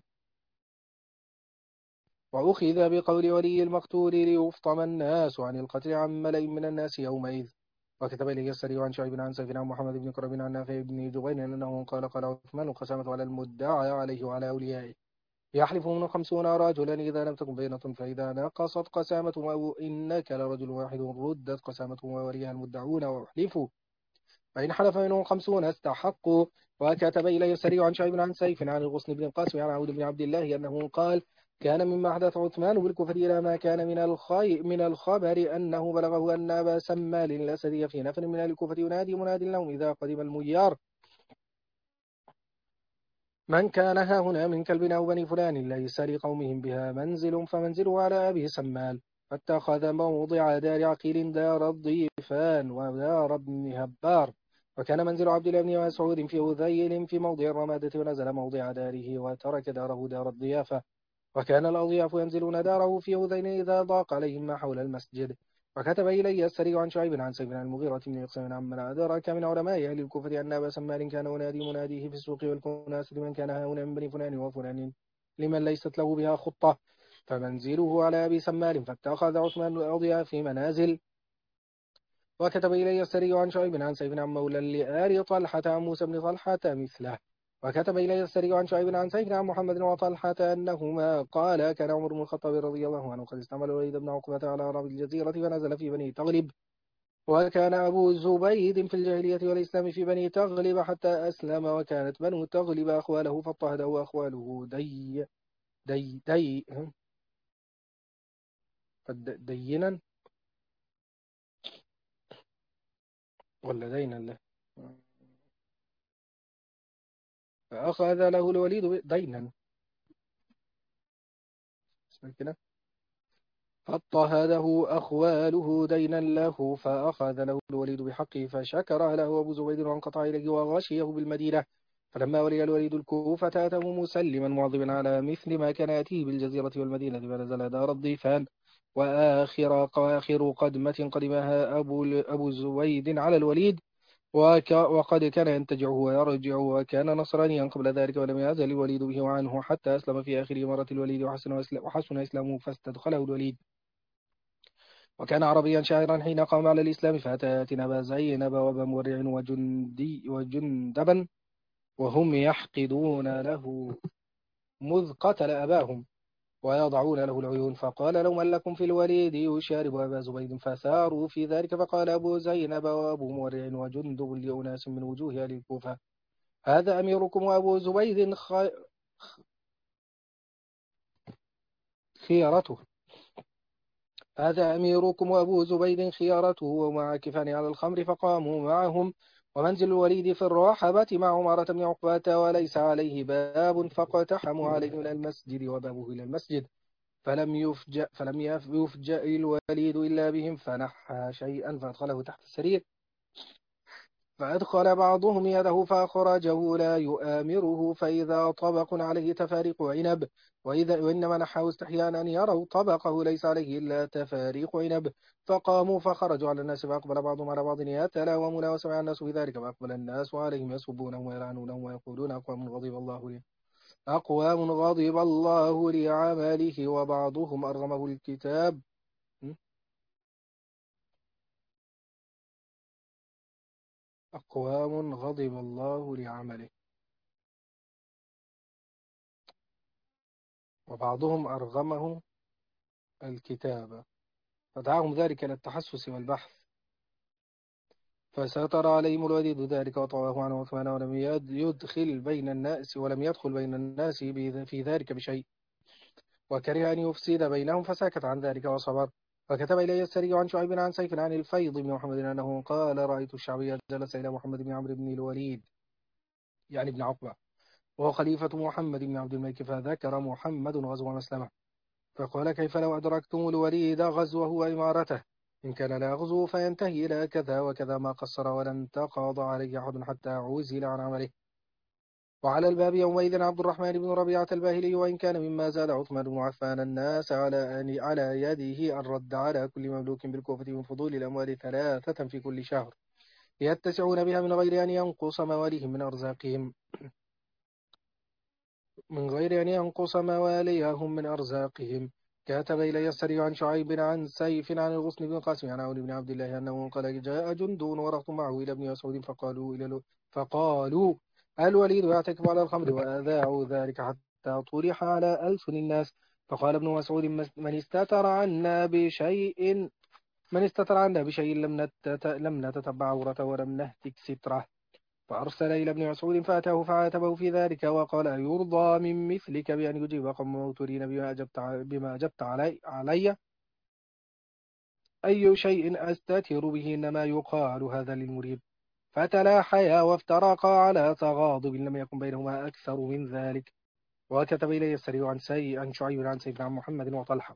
وأخذ بقول ولي المقتول ليفطم الناس عن القتل عن ملئ من الناس يومئذ. وكتب إليه السري عن شعيب عن سيف عن محمد بن كرب عن نافع بن جبين أنه قال: قال عثمان: القسامة على المدعى عليه وعلى أوليائه، يحلف من 50 رجلا إذا لم تكن بينة، فإذا نقصت قسامتهم أو إنك لرجل واحد ردت قسامتهم ووليها المدعون وأحلفوا، فإن حلف منهم 50 استحقوا. وكتب إلي السري عن شعيب عن سيف عن الغصن بن القاسم عن عود بن عبد الله أنه قال: كان مما أحدث عثمان بالكوفة إلى ما كان من الخبر أنه بلغه أن أبا سمال الأسدي في نفر من أهل الكوفة ينادي مناد لهم إذا قدم الميار: من كان ها هنا من كلب أو بني فلان ليس لقومهم بها منزل فمنزله على أبي سمال، فاتخذ موضع دار عقيل دار الضيفان ودار ابن هبار. وكان منزل عبد الله بن مسعود في أذيل في موضع الرمادة، ونزل موضع داره وترك داره دار الضيافة. وكان الأضياف ينزلون داره في أذين إذا ضاق عليهم ما حول المسجد. وكتب إلي السري عن شعيب عن سيف عن المغيرة بن يقسم عن من أدرك من علماء أهل الكوفة أن أبا سمال كان ينادي مناديه في السوق والكناس لمن كان هاهنا من بني فلان وفلان لمن ليست له بها خطة، فمنزله على أبي سمال، فاتخذ عثمان الأضياف في منازل. وكتب إلي السري عن شعيب عن سيف عن مولى لآل طلحة عن موسى بن طلحة مثله. وكتب إلي السري عن شعيب عن سيف عن محمد وطلحة أنهما قال: كان عمر بن الخطاب رضي الله عنه قد استعمل الوليد بن عقبة على أعراب الجزيرة، فنزل في بني تغلب وكان أبو زبيد في الجاهلية والإسلام في بني تغلب حتى أسلم، وكانت بنو تغلب أخواله فاضطهده أخواله دي دي دينا ولا دينا له، فأخذ له الوليد دينا كده، فاضطهده أخواله دينا له، فأخذ له الوليد بحقه فشكر له أبو زبيد وانقطع إليه وغشيه بالمدينة. فلما ولي الوليد الكوفة أتاه مسلما معظما على مثل ما كان يأتيه بالجزيرة والمدينة، فنزل دار الضيفان. وآخر قدمة قدمها أبو زبيد على الوليد، وقد كان ينتجعه ويرجع، وكان نصرانيا قبل ذلك، ولم يزل الوليد به عنه حتى أسلم في آخر مرة الوليد وحسن إسلامه فاستدخله الوليد. وكان عربيا شاعرا حين قام على الإسلام، فأتى أبا زينب وأبا مرع وجندبا وهم يحقدون له مذ قتل أباهم ويضعون له العيون، فقال لهم من لكم في الوليد يشارب أبا زبيد، فثاروا في ذلك. فقال أبو زينب وأبو مرع وجندب لأناس من وجوه أهل الكوفة: هذا أميركم وأبو زبيد خيارته، هذا أميركم وأبو زبيد خيارته ومعاكفان على الخمر. فقاموا معهم، ومنزل الوليد في الرحبة مع عمارة بن عقبة وليس عليه باب، فاقتحموا عليه إلى المسجد وبابه إلى المسجد، فلم يفجأ الوليد إلا بهم، فنحى شيئا فأدخله تحت السرير، فأدخل بعضهم يده فأخرجه لا يؤامره، فإذا طبق عليه تفاريق عنب، وإنما نحاه استحياء أن يروا طبقه ليس عليه إلا تفاريق عنب. فقاموا فخرجوا على الناس، فأقبل بعضهم على بعض يتلاومون، وسمع الناس بذلك، فأقبل الناس عليهم يسبونهم ويلعنونهم ويقولون أقوام غضب الله لعمله، وبعضهم أرغمه الكتاب أقوام غضب الله لعمله، وبعضهم أرغمه الكتاب، فدعاهم ذلك إلى التحسس والبحث، فستر عليهم الوليد ذلك وطواه عنه عثمان، ولم يدخل بين الناس في ذلك بشيء، وكره أن يفسد بينهم، فسكت عن ذلك وصبر. فكتب إلي السري عن شعيب عن سيف عن الفيض بن محمد أنه قال: رأيت الشعبي جلس إلى محمد بن عمرو بن الوليد يعني ابن عقبة وهو خليفة محمد بن عبد الملك، فذكر محمد غزو مسلمة، فقال: كيف لو أدركتم الوليد غزوه وإمارته؟ إن كان لا يغزو فينتهي إلى كذا وكذا، ما قصر ولن تقاضى عليه أحد حتى عوزل عن عمله. وعلى الباب يومئذ عبد الرحمن بن ربيعة الباهلي، وإن كان مما زاد عثمان بن عفان الناس على يده الرد على كل مملوك بالكوفة من فضول الأموال 3 في كل شهر، يتسعون بها من غير أن ينقص مواليهم من أرزاقهم. كاتب إلي السري عن شعيب عن سيف عن الغصن بن قاسم عن عون بن عبد الله أنه قال: جاء جند ورهط معه إلى ابن مسعود، فقالوا الوليد يعتكف على الخمر، وأذاعوا ذلك حتى طرح على ألسن الناس. فقال ابن مسعود: من استتر عنا بشيء لم نتتبع عورته ولم نهتك ستره. فأرسل إلى ابن مسعود فأتاه فعاتبه في ذلك، وقال: يرضى من مثلك بأن يجيب قوم موتورين بما أجبت علي؟ أي شيء أستتر به؟ إنما يقال هذا للمريب. فتلاحيا وافترقا على تغاضب لم يكن بينهما أكثر من ذلك. وكتب إلي السري عن شعيب عن سيف عن محمد وطلحة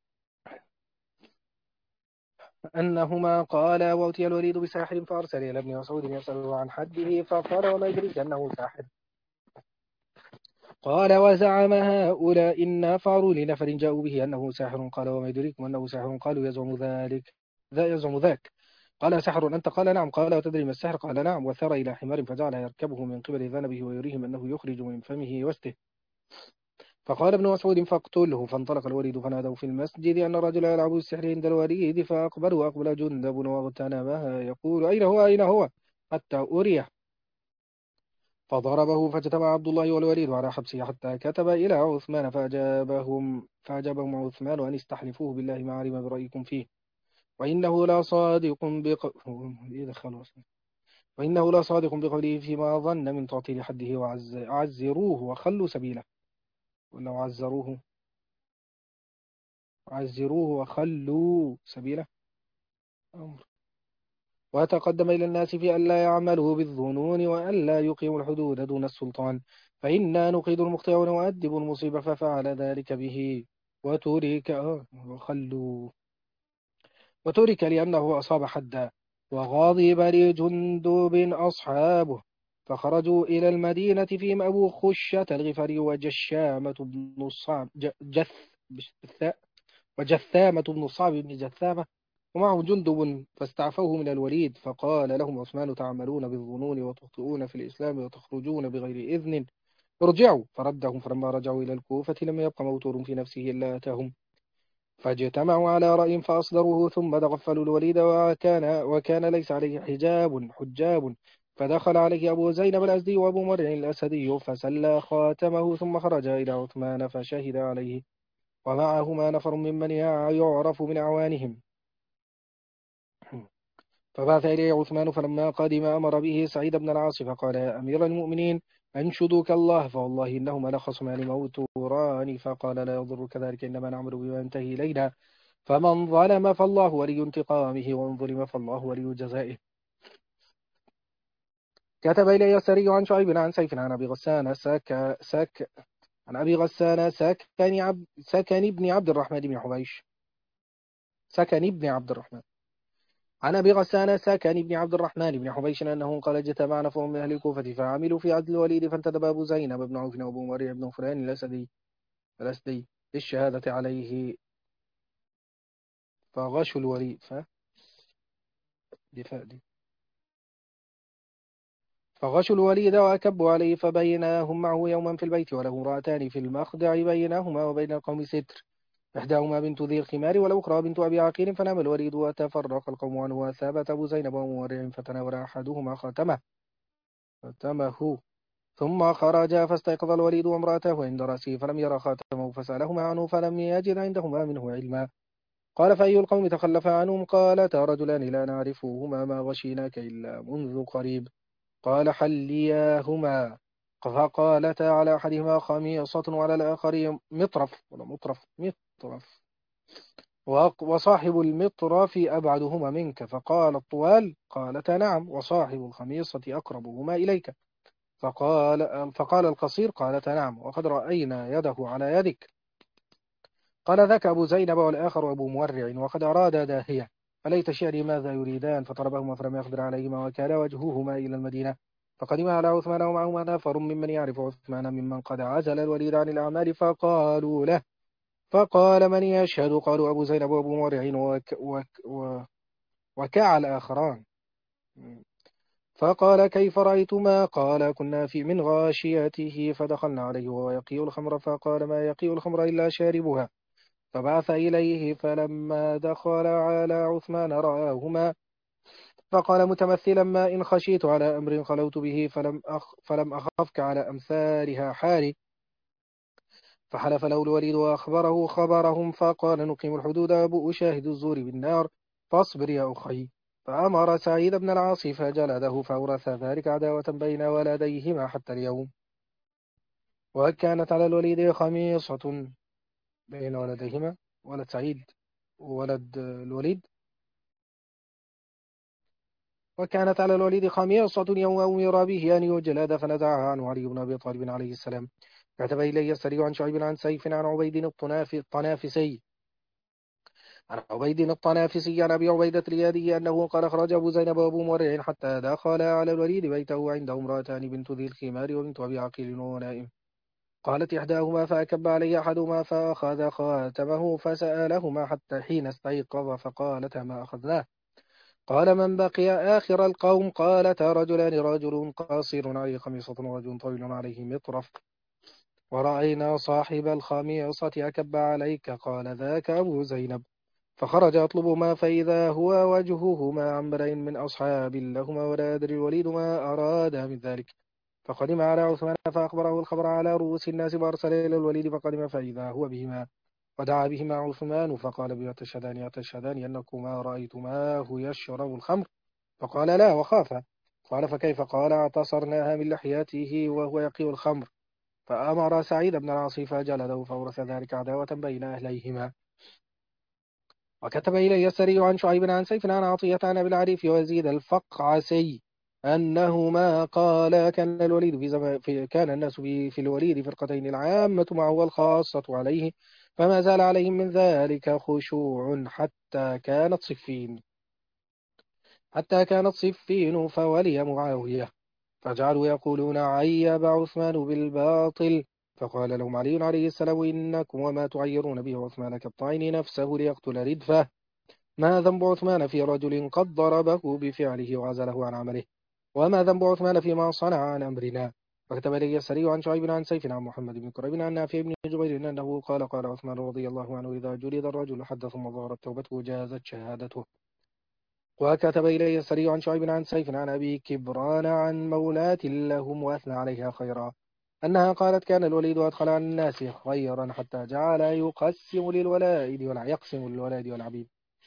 أنهما قالا: وأتي الوليد بساحر، فأرسل إلى ابن مسعود يسأله عن حده، فقال: وما يدريك أنه ساحر؟ قال: وزعم هؤلاء النفر لنفر جاءوا به أنه ساحر. قال: وما يدريكم أنه ساحر؟ قالوا: يزعم ذاك. قال: سحر أنت؟ قال: نعم. قال: وتدري ما السحر؟ قال: نعم. وثر إلى حمار فجعل يركبه من قبل ذنبه ويريهم أنه يخرج من فمه وسته. فقال ابن مسعود: فاقتله. فانطلق الوليد فنادوا في المسجد أن الرجل يلعب بالسحر عند الوليد، وأقبل جندب واغتنمها يقول: أين هو أين هو؟ حتى أريه، فضربه، فاجتمع عبد الله والوليد على حبسه حتى كتب إلى عثمان، فأجابهم عثمان أن استحلفوه بالله ما علم برأيكم فيه، وإنه لصادق بقوله فيما ظن من تعطيل حده وعزروه وخلوا سبيله، ولو عزروه وخلوا سبيله أمر. وتقدم إلى الناس في أن لا يعملوا بالظنون وأن لا يقيموا الحدود دون السلطان، فإنا نقيد المخطئ ونؤدب المصيب، ففعل ذلك به وخلوا وترك لأنه أصاب حدا. وغاضب لجندب أصحابه فخرجوا إلى المدينة فيهم أبو خشة الغفاري وجشامة بن الصعب بالثاء وجثامة بن الصعب بن جثامة، ومعه جندب فاستعفوه من الوليد، فقال لهم عثمان: تعملون بالظنون وتخطئون في الإسلام وتخرجون بغير إذن، ارجعوا. فردهم، فلما رجعوا إلى الكوفة لم يبق موتور في نفسه إلا أتاهم، فاجتمعوا على رأي فأصدروه، ثم تغفلوا الوليد وكان ليس عليه حجاب، فدخل عليه أبو زينب الأزدي وأبو مرع الأسدي فسلى خاتمه، ثم خرج إلى عثمان فشهد عليه، ومعهما نفر ممن يعرف من أعوانهم. فبعث إليه عثمان، فلما قدم أمر به سعيد بن العاص فقال: يا أمير المؤمنين، أنشدك الله، فوالله إنهما لخصمان موتوران. فقال: لا يضرك ذلك، إنما نعمل بما ينتهي إلينا، فمن ظلم فالله ولي انتقامه، ومن ظلم فالله ولي جزائه. كتب إلي السري عن شعيب عن سيف عن أبي غسان عن أبي غسان سكن ابن عبد الرحمن بن حبيش سكن ابن عبد الرحمن عن أبي غسان سكن بن عبد الرحمن بن حبيش أنه قال: اجتمع نفر من أهل الكوفة فعملوا في عدل الوليد، فانتدب أبو زينب بن عوف وأبو مريع بن فلان الأسدي للشهادة عليه، فغشوا الوليد وأكبوا عليه، فبيناهم معه يوما في البيت وله امرأتان في المخدع بينهما وبين القوم ستر، إحداهما بنت ذي الخمار والأخرى بنت أبي عقيل، فنام الوليد وتفرق القوم عنه، وثابت أبو زينب وأبو مريع، فتناول أحدهما خاتمه ثم خرج، فاستيقظ الوليد وامرأته عند رأسه فلم يرى خاتمه، فسألهما عنه فلم يجد عندهما منه علما. قال: فأي القوم تخلف عنهم؟ قالتا: رجلان لا نعرفهما ما غشيناك إلا منذ قريب. قال: حلياهما. فقالتا: على أحدهما خميصة وعلى الآخر مطرف وصاحب المطرف أبعدهما منك. فقال: الطوال؟ قالتا: نعم. وصاحب الخميصة أقربهما إليك؟ فقال القصير؟ قالتا: نعم. وقد رأينا يده على يدك. قال: ذاك أبو زينب والآخر أبو مورع، وقد أراد داهية، فليت شعري ماذا يريدان. فطلبهما فلم يقدر عليهما، وكان وجههما إلى المدينة. فقدم على عثمان ومعهما نفر ممن يعرف عثمان ممن قد عزل الوليد عن الأعمال، فقالوا له. فقال: من يشهد؟ قالوا: أبو زينب وأبو مورع وكع الآخران. فقال: كيف رأيتما؟ قال: كنا في من غاشيته، فدخلنا عليه وهو يقيء الخمر، فقال: ما يقيء الخمر إلا شاربها. فبعث إليه، فلما دخل على عثمان رآهما، فقال متمثلا: ما إن خشيت على أمر خلوت به فلم أخفك على أمثالها حالي. فحلف له الوليد وأخبره خبرهم، فقال: نقيم الحدود وأشاهد الزور بالنار، فاصبر يا أخي. فأمر سعيد بن العاص فجلده، فأورث ذلك عداوة بين ولديهما حتى اليوم. وكانت على الوليد خميصة بين ولديهما، ولد سعيد وولد الوليد. وكانت على الوليد خميصة يوم أمر به أن يجلد، فنزعها عنه علي بن أبي طالب عليه السلام. كتب إلي السري عن شعيب عن سيف عن عبيد الطنافسي عن أبي عبيدة اليادي أنه قال: خرج أبو زينب وأبو مرع حتى دخل على الوليد بيته، عنده امرأتان بنت ذي الخمار وبنت أبي عقيل وهو نائم. قالت إحداهما: فأكب علي أحدهما فأخذ خاتمه، فسألهما حتى حين استيقظ، فقالتا: ما أخذناه؟ قال: من بقي آخر القوم؟ قالتا: رجلان، رجل قصير عليه خميصة ورجل طويل عليه مطرف، ورأينا صاحب الخميصة أكب عليك. قال: ذاك أبو زينب. فخرج يطلبهما، فإذا هو وجههما عن امرئ من أصحاب لهما، ولا يدري الوليد ما أراد من ذلك. فقدم على عثمان فأخبره الخبر على رؤوس الناس، فأرسل إلى الوليد، فقدم فإذا هو بهما، ودعا بهما عثمان فقال بما تشهدان أنكما رأيتماه يشرب الخمر؟ فقال لا وخاف. قال فكيف؟ قال اعتصرناها من لحيته وهو يقي الخمر، فأمر سعيد بن العاص فجلده فورث ذلك عداوة بين أهليهما. وكتب إلي السري عن شعيب عن سيف عن عطية عن أبي العريف ويزيد الفقعسي أنهما قال كان الوليد كان الناس في الوليد فرقتين، العامة معه والخاصة عليه، فما زال عليهم من ذلك خشوع حتى كانت صفين فولي معاوية، فجعلوا يقولون عيب عثمان بالباطل. فقال لهم علي عليه السلام إنكم وما تعيرون به عثمان كالطعين نفسه ليقتل ردفه، ما ذنب عثمان في رجل قد ضربه بفعله وعزله عن عمله، وما ذنب عثمان فيما صنع عن أمرنا. فكتب لي السري عن شعيب عن سيف عن محمد بن كريب عن نافع بن جبير أنه قال عثمان رضي الله عنه إذا جلد الرجل حد ثم ظهرت توبته جازت شهادته. وكتب إلي السري عن شعيب عن سيف عن أبي كبران عن مولاة لهم وأثنى عليها خيرا أنها قالت كان الوليد أدخل عن الناس خيرا حتى جعل يقسم للولائد والعبيد،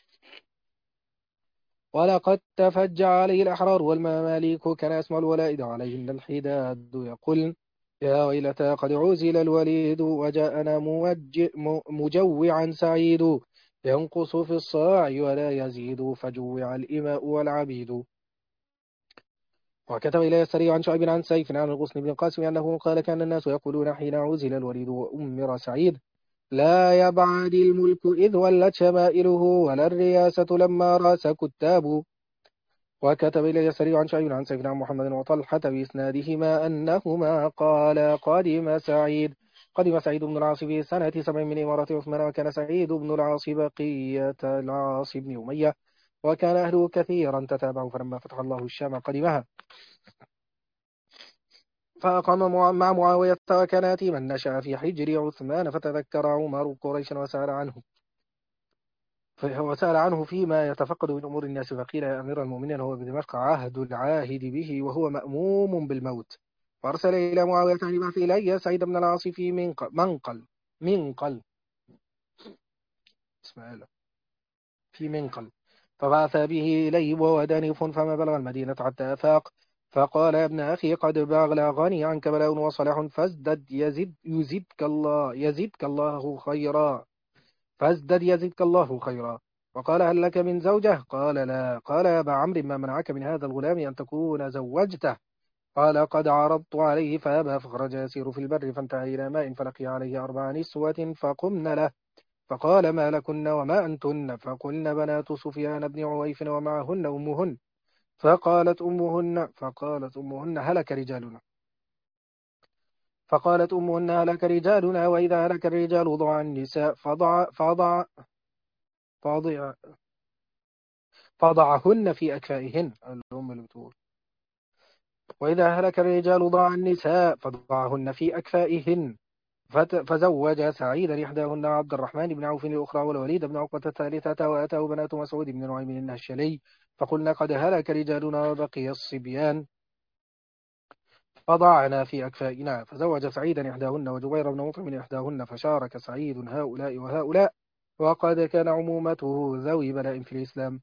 ولقد تفجع عليه الأحرار والمماليك كان يسمع الولائد عليهن الحداد يقول يا ويلتى قد عزل الوليد وجاءنا مجوعا سعيد، ينقص في الصاع ولا يزيد فجوع الإماء والعبيد. وكتب إلى السري عن شعيب عن سيف عن الغصن بن قاسم أنه قال كان الناس يقولون حين عزل الوليد وأمر سعيد لا يبعد الملك إذ ولت شمائله ولا الرياسة لما راس كتاب. وكتب إلي السري عن شعيب عن سيف عن محمد وطلحة بإسنادهما أنهما قال قدم سعيد بن العاص في سنة 7 من إمارة عثمان، وكان سعيد بن العاص بقية العاص بن أمية، وكان أهله كثيرا تتابعوا، فلما فتح الله الشام قدمها فأقام مع معاوية، وكان يتيما نشأ في حجر عثمان، فتذكر عمر قريشا وسأل عنه فيما يتفقد من أمور الناس، فقيل يا أمير المؤمنين هو بدمشق عهد العاهد به وهو مأموم بالموت. فأرسل إلى معاوية أن يبعث إلي سعيد بن العاص في منقل اسماعيل في منقل، فبعث به إليه وهو دانف، فما بلغ المدينة حتى أفاق، فقال يا ابن أخي قد بلغني عنك بلاء وصلاح فازدد يزدك الله خيرا. وقال هل لك من زوجة؟ قال لا. قال يا أبا عمرو ما منعك من هذا الغلام أن تكون زوجته؟ قال قد عرضت عليه فأبى، فخرج يسير في البر فانتهى إلى ماء فلقي عليه 4 نسوة فقمن له، فقال ما لكن وما أنتن؟ فقلن بنات سفيان بن عويف ومعهن أمهن. فقالت أمهن هلك رجالنا، وإذا هلك الرجال ضاع النساء فضع فضعهن في أكفائهن. الأم اللي بتقول وإذا هلك الرجال ضاع النساء فضعهن في أكفائهن. فزوج سعيدا إحداهن عبد الرحمن بن عوف الأخرى والوليد بن عقبة الثالثة، وأتاه بنات مسعود بن نعيم النهشلي، فقلنا قد هلك رجالنا وبقي الصبيان فضعنا في أكفائنا. فزوج سعيدا إحداهن وجبير بن مطعم إحداهن، فشارك سعيد هؤلاء وهؤلاء، وقد كان عمومته ذوي بلاء في الإسلام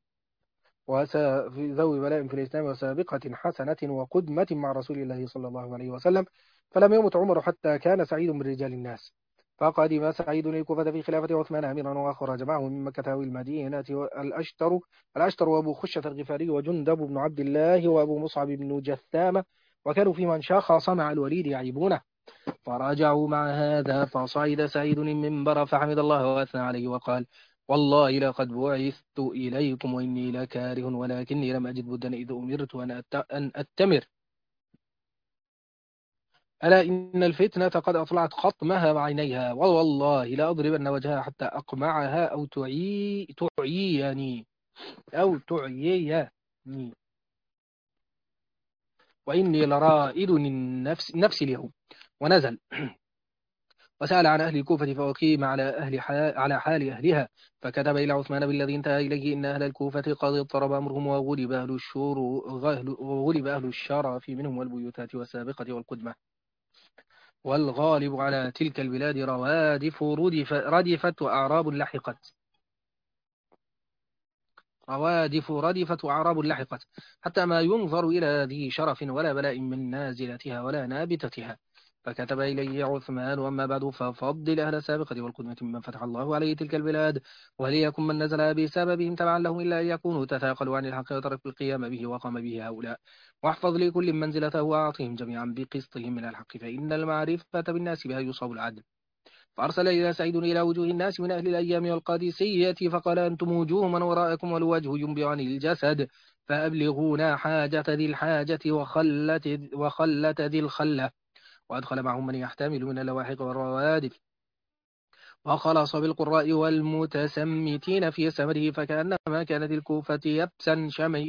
وسابقة حسنة وقدمة مع رسول الله صلى الله عليه وسلم. فلم يمت عمر حتى كان سعيد من رجال الناس. فقدم سعيد الكوفة في خلافة عثمان أميرا، وخرج معه من مكة والمدينة الأشتر وأبو خشة الغفاري وجندب بن عبد الله وأبو مصعب بن جثامة، وكانوا في من شاخص مع الوليد يعيبونه. فرجعوا مع هذا، فصعد سعيد المنبر فحمد الله وأثنى عليه وقال والله لقد بعثت إليكم وإني لكاره، ولكني لم أجد بدا إذ أمرت أن أتمر. ألا إن الفتنة قد أطلعت خطمها وعينيها، والله لأضربن وجهها حتى أقمعها أو تعييني، وإني لرائد نفسي اليوم. ونزل وسأل عن أهل الكوفة فأقيم على حال أهلها، فكتب إلى عثمان بالذي انتهى إليه إن أهل الكوفة قد اضطرب أمرهم وغلب أهل الشرف منهم والبيوتات والسابقة والقدمة. والغالب على تلك البلاد ردفت وأعراب لحقت. ردفت وأعراب لحقت، حتى ما ينظر إلى ذي شرف ولا بلاء من نازلتها ولا نابتتها. فكتب إلي عثمان: أما بعد ففضل أهل السابقة والقدمة ممن فتح الله عليه تلك البلاد، وليكن من نزل بسببهم تبعا لهم إلا أن يكونوا تثاقلوا عن الحق وتركوا القيام به وقام به هؤلاء. واحفظ لكل منزلته وأعطهم جميعا بقسطهم من الحق، فإن المعرفة بالناس بها يصاب العدل. فأرسل إلى سعيد إلى وجوه الناس من أهل الأيام والقادسية فقال: أنتم وجوه من وراءكم والوجه ينبع عن الجسد، فأبلغونا حاجة ذي الحاجة وخلة ذي الخلة. وأدخل معهم من يحتمل من اللواحق والروادف، وخلص بالقراء والمتسمتين في سمره، فكأنما كانت الكوفة يبسا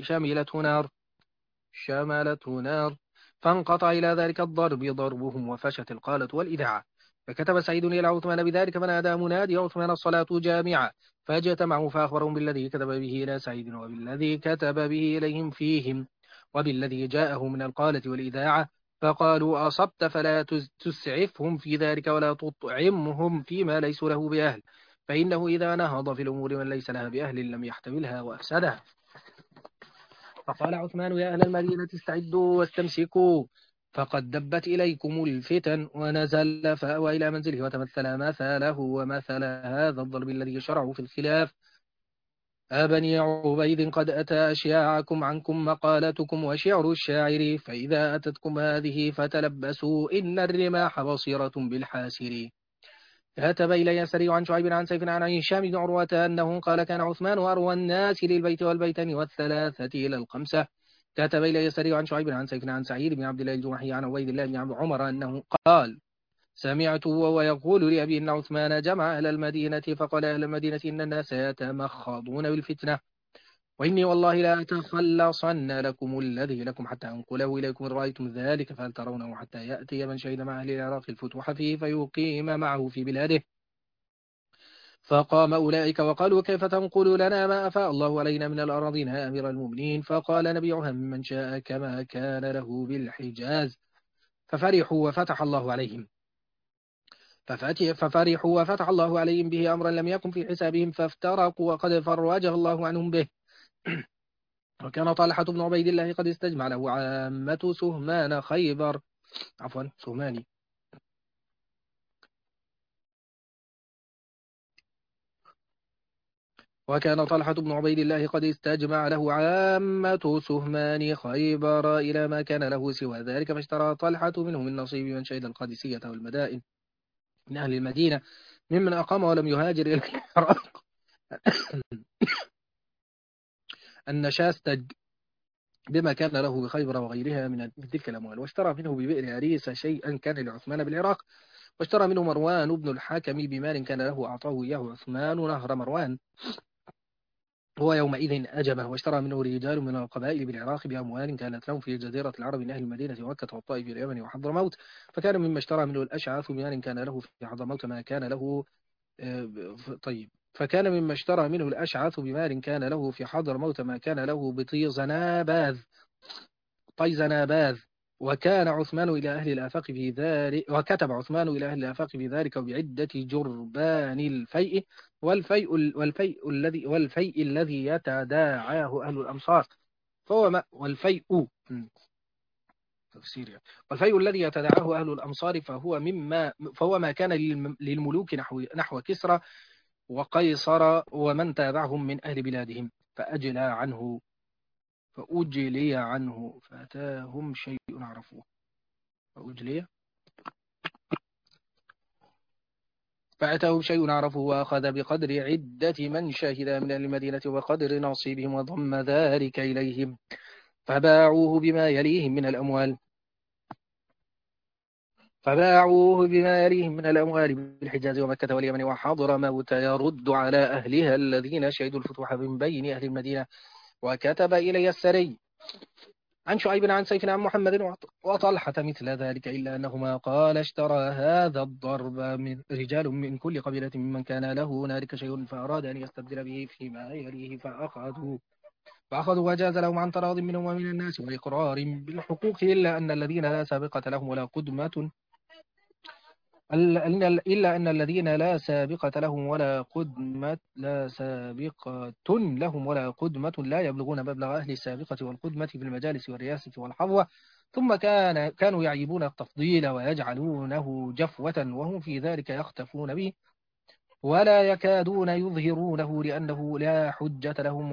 شملته نار، فانقطع إلى ذلك الضرب ضربهم وفشت القالة والإذاعة. فكتب سعيد إلى عثمان بذلك فنادى منادي: عثمان الصلاة جامعة. فاجتمعوا فأخبرهم بالذي كتب به إلى سعيد وبالذي كتب به إليهم فيهم وبالذي جاءه من القالة والإذاعة، فقالوا: أصبت، فلا تسعفهم في ذلك ولا تطعمهم فيما ليس له بأهل، فإنه إذا نهض في الأمور من ليس لها بأهل لم يحتملها وأفسدها. فقال عثمان: يا أهل المدينة استعدوا واستمسكوا، فقد دبت إليكم الفتن. ونزل فأوى إلى منزله وتمثل مثله ومثل هذا الضرب الذي شرعوا في الخلاف: بني عبيد قد أتى أشياعكم عنكم مقالتكم وشعر الشاعر، فإذا أتتكم هذه فتلبسوا إن الرماح بصيرة بالحاسر. كتب إلي سريع عن شعيب عن سيف عن هشام بن عروة أنه قال: كان عثمان أروى الناس للبيت والبيتين والثلاثة إلى الخمسة. كتب إلي سريع عن شعيب عن سيف عن سعيد بن عبد الله الجمحي عن عبيد الله بن عمر أنه قال: سمعت وهو يقول لأبي إن عثمان جمع أهل المدينة فقال: أهل المدينة إن الناس يتمخضون بالفتنة، وإني والله لا أتخلصن لكم الذي لكم حتى أنقله إليكم إن رأيتم ذلك، فهل ترونه حتى يأتي من شهد مع أهل العراق الفتوح فيه فيقيم معه في بلاده. فقام أولئك وقالوا: كيف تنقل لنا ما أفاء الله علينا من الأراضين يا أمير المؤمنين؟ فقال: نبيعها ممن شاء كما كان له بالحجاز. ففرحوا وفتح الله عليهم به أمرا لم يكن في حسابهم، فافترقوا وقد فرجه الله عنهم به. وكان طلحة بن عبيد الله قد استجمع له عامة سهمان خيبر سهماني. وكان طلحة بن عبيد الله قد استجمع له عامة سهمان خيبر إلى ما كان له سوى ذلك، فاشترى طلحة منه من نصيب من شهد القادسية والمدائن من أهل المدينة ممن أقام ولم يهاجر إلى العراق النشاستج بما كان له بخيبر وغيرها من تلك الأموال. واشترى منه ببئر أريس شيئا كان لعثمان بالعراق. واشترى منه مروان بن الحاكم بمال كان له أعطاه إياه عثمان نهر مروان هو يومئذ أجبه. واشترى منه رجال من القبائل بالعراق بأموال كانت لهم في جزيرة العرب من أهل المدينة ومكة والطائف واليمن وحضرموت. فكان مما اشترى منه الأشعث بمال كان له في حضرموت ما كان له طيب فكان مما اشترى منه الأشعث بمال كان له في حضرموت ما كان له طيزناباذ. وكان عثمان إلى أهل الآفاق في ذلك وكتب عثمان إلى أهل الآفاق في ذلك وبعدة جربان الفيء والفيء الذي يتداعاه أهل الأمصار والفيء الذي يتداعاه أهل الأمصار فهو ما كان للملوك نحو كسرى وقيصر ومن تابعهم من أهل بلادهم، فأجلي عنه فأتاهم شيء عرفوه وأخذ بقدر عدة من شهد من أهل المدينة وقدر نصيبهم وضم ذلك إليهم، فباعوه بما يليهم من الأموال بالحجاز ومكة واليمن وحضرموت يرد على أهلها الذين شهدوا الفتوح من بين أهل المدينة. وكتب إلي السري عن شعيب عن سيف عن محمد وطلحة مثل ذلك، إلا أنهما قال: اشترى هذا الضرب من رجال من كل قبيلة ممن كان له هنالك شيء فأراد أن يستبدل به فيما يليه فأخذوا وجاز لهم عن تراض منهم ومن الناس وإقرار بالحقوق، إلا أن الذين لا سابقة لهم ولا قدمة إلا أن الذين لا سابقة لهم ولا قدمة لا يبلغون مبلغ أهل السابقة والقدمة في المجالس والرياسة والحظوة، ثم كانوا يعيبون التفضيل ويجعلونه جفوة، وهم في ذلك يختفون به ولا يكادون يظهرونه، لأنه لا حجة لهم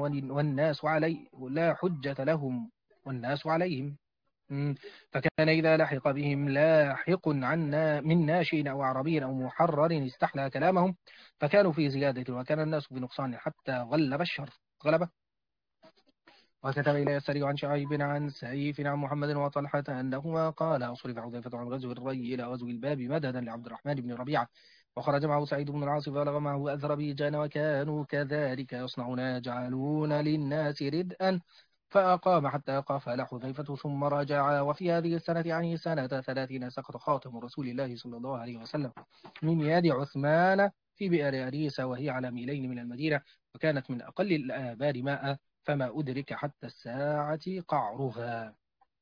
والناس عليهم. فكان إذا لحق بهم لاحق عنا من ناشئ أو عربي أو محرر استحلى كلامهم، فكانوا في زيادة، وكان الناس في نقصان حتى غلب الشر غلبه. وكتب إلى يسري عن شعيب عن سيف عن محمد وطلحة أنهما قال أصرف حذيفة عن غزو الري إلى غزو الباب مددا لعبد الرحمن بن ربيعة، وخرج معه سعيد بن العاص فبلغ معه أذربيجان، وكانوا كذلك يصنعون يجعلون للناس ردءا، فأقام حتى قافل حذيفة ثم رجع. وفي هذه السنة يعني سنة 30 سقط خاتم رسول الله صلى الله عليه وسلم من يد عثمان في بئر أريس، وهي على ميلين من المدينة، وكانت من أقل الآبار ماء، فما أدرك حتى الساعة قعرها.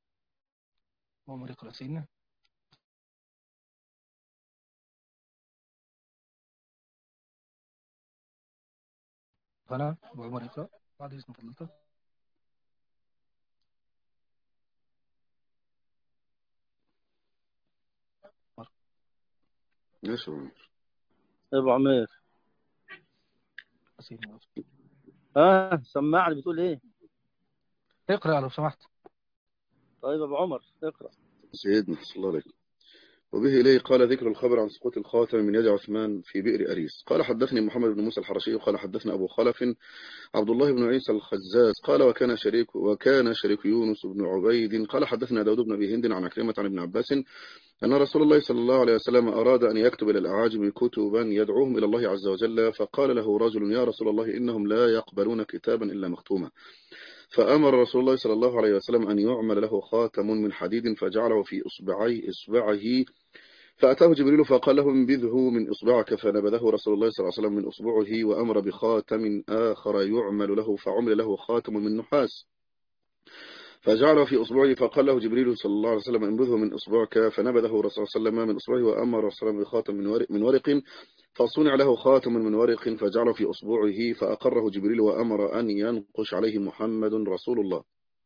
ومرق رسينا فأنا وعمر اقرأ بعد اسم فضلته. ماشي يا عمر. ابو عمير، سمعني بتقول ايه؟ اقرأ لو سمحت. طيب ابو عمر اقرا. سيدنا صلى الله عليه وسلم. وبه إليه قال ذكر الخبر عن سقوط الخاتم من يد عثمان في بئر أريس. قال حدثني محمد بن موسى الحرشي قال حدثنا أبو خلف عبد الله بن عيسى الخزاز قال وكان شريك يونس بن عبيد قال حدثنا داود بن أبي هند عن عكرمة عن ابن عباس أن رسول الله صلى الله عليه وسلم أراد أن يكتب إلى الأعاجم كتبا يدعوهم إلى الله عز وجل، فقال له رجل يا رسول الله إنهم لا يقبلون كتابا إلا مختوما، فأمر رسول الله صلى الله عليه وسلم أن يعمل له خاتم من حديد فجعله في إصبعه، فأتاه جبريل فقال له انبذه من إصبعك، فنبذه رسول الله صلى الله عليه وسلم من إصبعه، وأمر بخاتم آخر يعمل له، فعمل له خاتم من نحاس فجعله في إصبعه، فقال له جبريل صلى الله عليه وسلم انبذه من إصبعك، فنبذه رسول الله صلى الله عليه وسلم من إصبعه، وأمر رسول الله بخاتم من ورق فصنع له خاتم من ورق فجعله في إصبعه، فأقره جبريل وأمر أن ينقش عليه محمد رسول الله،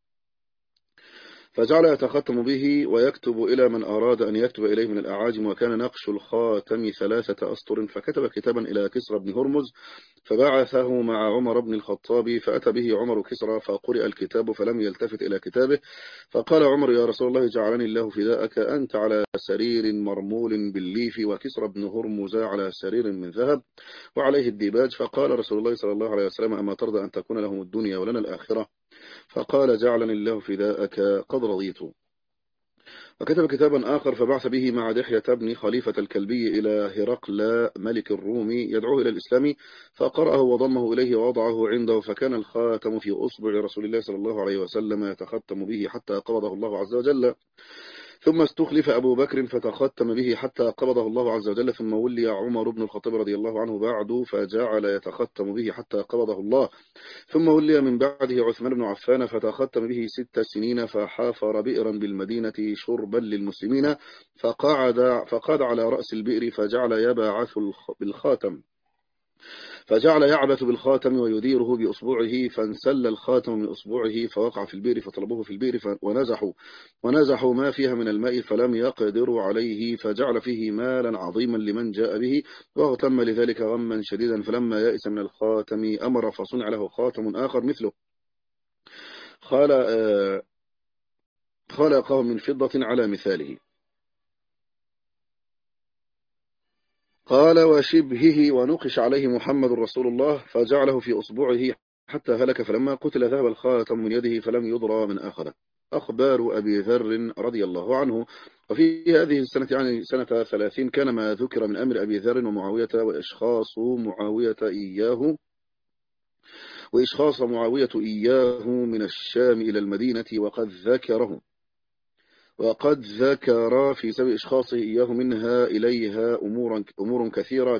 فجعل يتختم به ويكتب إلى من أراد أن يكتب إليه من الأعاجم. وكان نقش الخاتم 3 أسطر، فكتب كتابا إلى كسرى بن هرمز فبعثه مع عمر بن الخطاب، فأتى به عمر كسرى فقرئ الكتاب فلم يلتفت إلى كتابه، فقال عمر يا رسول الله جعلني الله فداءك، أنت على سرير مرمول بالليف، وكسرى بن هرمز على سرير من ذهب وعليه الديباج، فقال رسول الله صلى الله عليه وسلم أما ترضى أن تكون لهم الدنيا ولنا الآخرة؟ فقال جعلني الله فداءك قد رضيت. وكتب كتابا آخر فبعث به مع دحية بن خليفة الكلبي إلى هرقل ملك الروم يدعوه إلى الإسلام، فقرأه وضمه إليه ووضعه عنده، فكان الخاتم في أصبع رسول الله صلى الله عليه وسلم يتختم به حتى قبضه الله عز وجل، ثم استخلف أبو بكر فتختم به حتى قبضه الله عز وجل، ثم ولي عمر بن الخطاب رضي الله عنه بعد فجعل يتختم به حتى قبضه الله، ثم ولي من بعده عثمان بن عفان فتختم به 6 سنين، فحافر بئرا بالمدينة شربا للمسلمين، فقعد على رأس البئر فجعل يبعث بالخاتم، فجعل يعبث بالخاتم ويديره بأصبعه، فانسل الخاتم من أصبعه فوقع في البئر، فطلبوه في البئر ونزحوا ما فيها من الماء فلم يقدروا عليه، فجعل فيه مالا عظيما لمن جاء به، واغتم لذلك غما شديدا، فلما يئس من الخاتم أمر فصنع له خاتم آخر مثله خلقه من فضة على مثاله. قال وشبهه ونقش عليه محمد رسول الله، فجعله في أصبعه حتى هلك، فلما قتل ذهب الخاتم من يده فلم يدرى من أخذه. أخبار أبي ذر رضي الله عنه. وفي هذه السنة يعني سنة 30 كان ما ذكر من أمر أبي ذر ومعاوية وإشخاص معاوية إياه من الشام إلى المدينة، وقد ذكر في سبب إشخاصه إياه منها إليها أمور كثيرة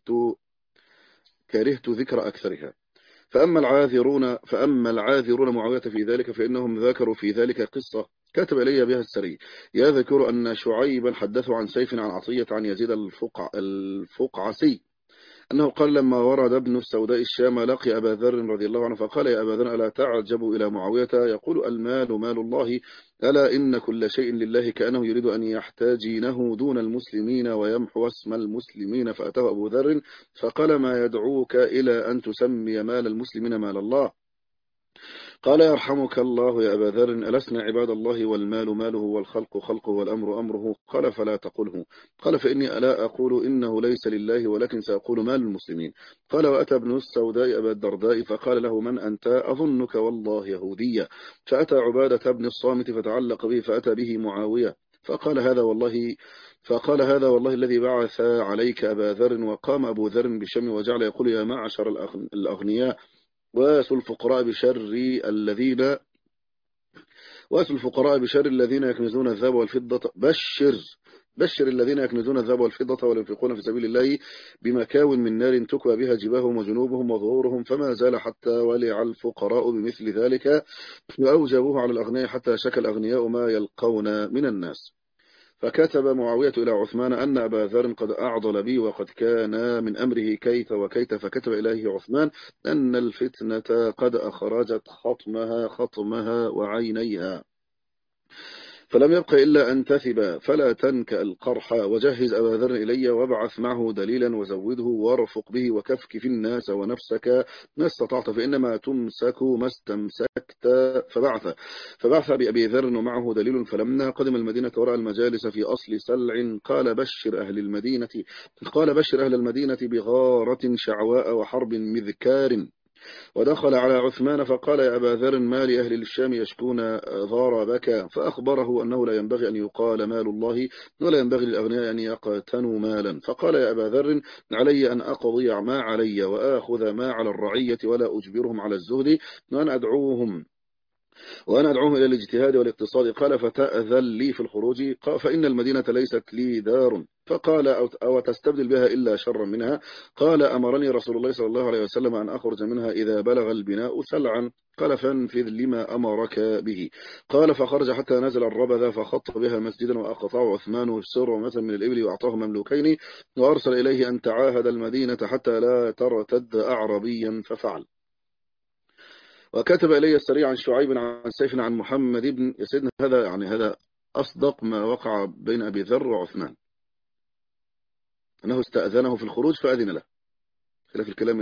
كرهت ذكر أكثرها. فأما العاذرون معاوية في ذلك فإنهم ذكروا في ذلك قصة كتب إلي بها السري يذكر أن شعيبا حدثه عن سيف عن عطية عن يزيد الفقعسي أنه قال لما ورد ابن السوداء الشام لقي أبا ذر رضي الله عنه فقال يا أبا ذر ألا تعجب إلى معاوية يقول المال مال الله ألا إن كل شيء لله كأنه يريد أن يحتاجينه دون المسلمين ويمحو اسم المسلمين. فأتاه أبو ذر فقال ما يدعوك إلى أن تسمي مال المسلمين مال الله؟ قال يرحمك الله يا أبا ذر ألسنا عباد الله والمال ماله والخلق خلقه والأمر أمره؟ قال فلا تقله. قال فإني ألا أقول إنه ليس لله ولكن سأقول مال المسلمين. قال وأتى ابن السوداء أبا الدرداء فقال له من أنت؟ أظنك والله يهودية. فأتى عبادة بن الصامت فتعلق به فأتى به معاوية فقال هذا والله الذي بعث عليك أبا ذر. وقام أبو ذر بشم وجعل يقول يا معشر الأغنياء واسوا الفقراء بشر الذين يكنزون الذهب والفضة بشر الذين يكنزون الذهب والفضة وينفقون في سبيل الله بمكاو من نار تكوى بها جباههم وجنوبهم وظهورهم فما زال حتى ولع الفقراء بمثل ذلك وأوجبوه على الأغنياء حتى شكى الأغنياء ما يلقون من الناس. فكتب معاوية إلى عثمان أن أبا ذر قد أعضل بي وقد كان من أمره كيت وكيت. فكتب إليه عثمان أن الفتنة قد أخرجت خطمها وعينيها فلم يبق إلا أن تثب فلا تنكأ القرح. وجهز أبا ذر إلي وابعث معه دليلا وزوده وارفق به وكفك في الناس ونفسك ما استطعت فإنما تمسك ما استمسكت. فبعث بأبي ذر ومعه دليل. فلما قدم المدينة ورأى المجالس في أصل سلع قال بشر أهل المدينة بغارة شعواء وحرب مذكار. ودخل على عثمان فقال يا أبا ذر ما لأهل الشام يشكون ضربك؟ فأخبره أنه لا ينبغي أن يقال مال الله ولا ينبغي للأغنياء أن يقتنوا مالا. فقال يا أبا ذر علي أن أقضي ما علي وآخذ ما على الرعية ولا أجبرهم على الزهد وأنا أدعوهم إلى الاجتهاد والاقتصاد. قال فتأذن لي في الخروج؟ فإن المدينة ليست لي دار. فقال أو تستبدل بها إلا شرا منها؟ قال أمرني رسول الله صلى الله عليه وسلم أن أخرج منها إذا بلغ البناء سلعا. قال فانفذ لما أمرك به. قال فخرج حتى نزل الربذ فخط بها مسجدا وأقطعه عثمان سرمة من الإبل وأعطاه مملوكين وأرسل إليه أن تعاهد المدينة حتى لا ترتد أعربيا ففعل. وكتب إلي السريع عن شعيب عن سيف عن محمد بن يسيدنا هذا أصدق ما وقع بين أبي ذر وعثمان أنه استأذنه في الخروج فأذن له خلاف الكلام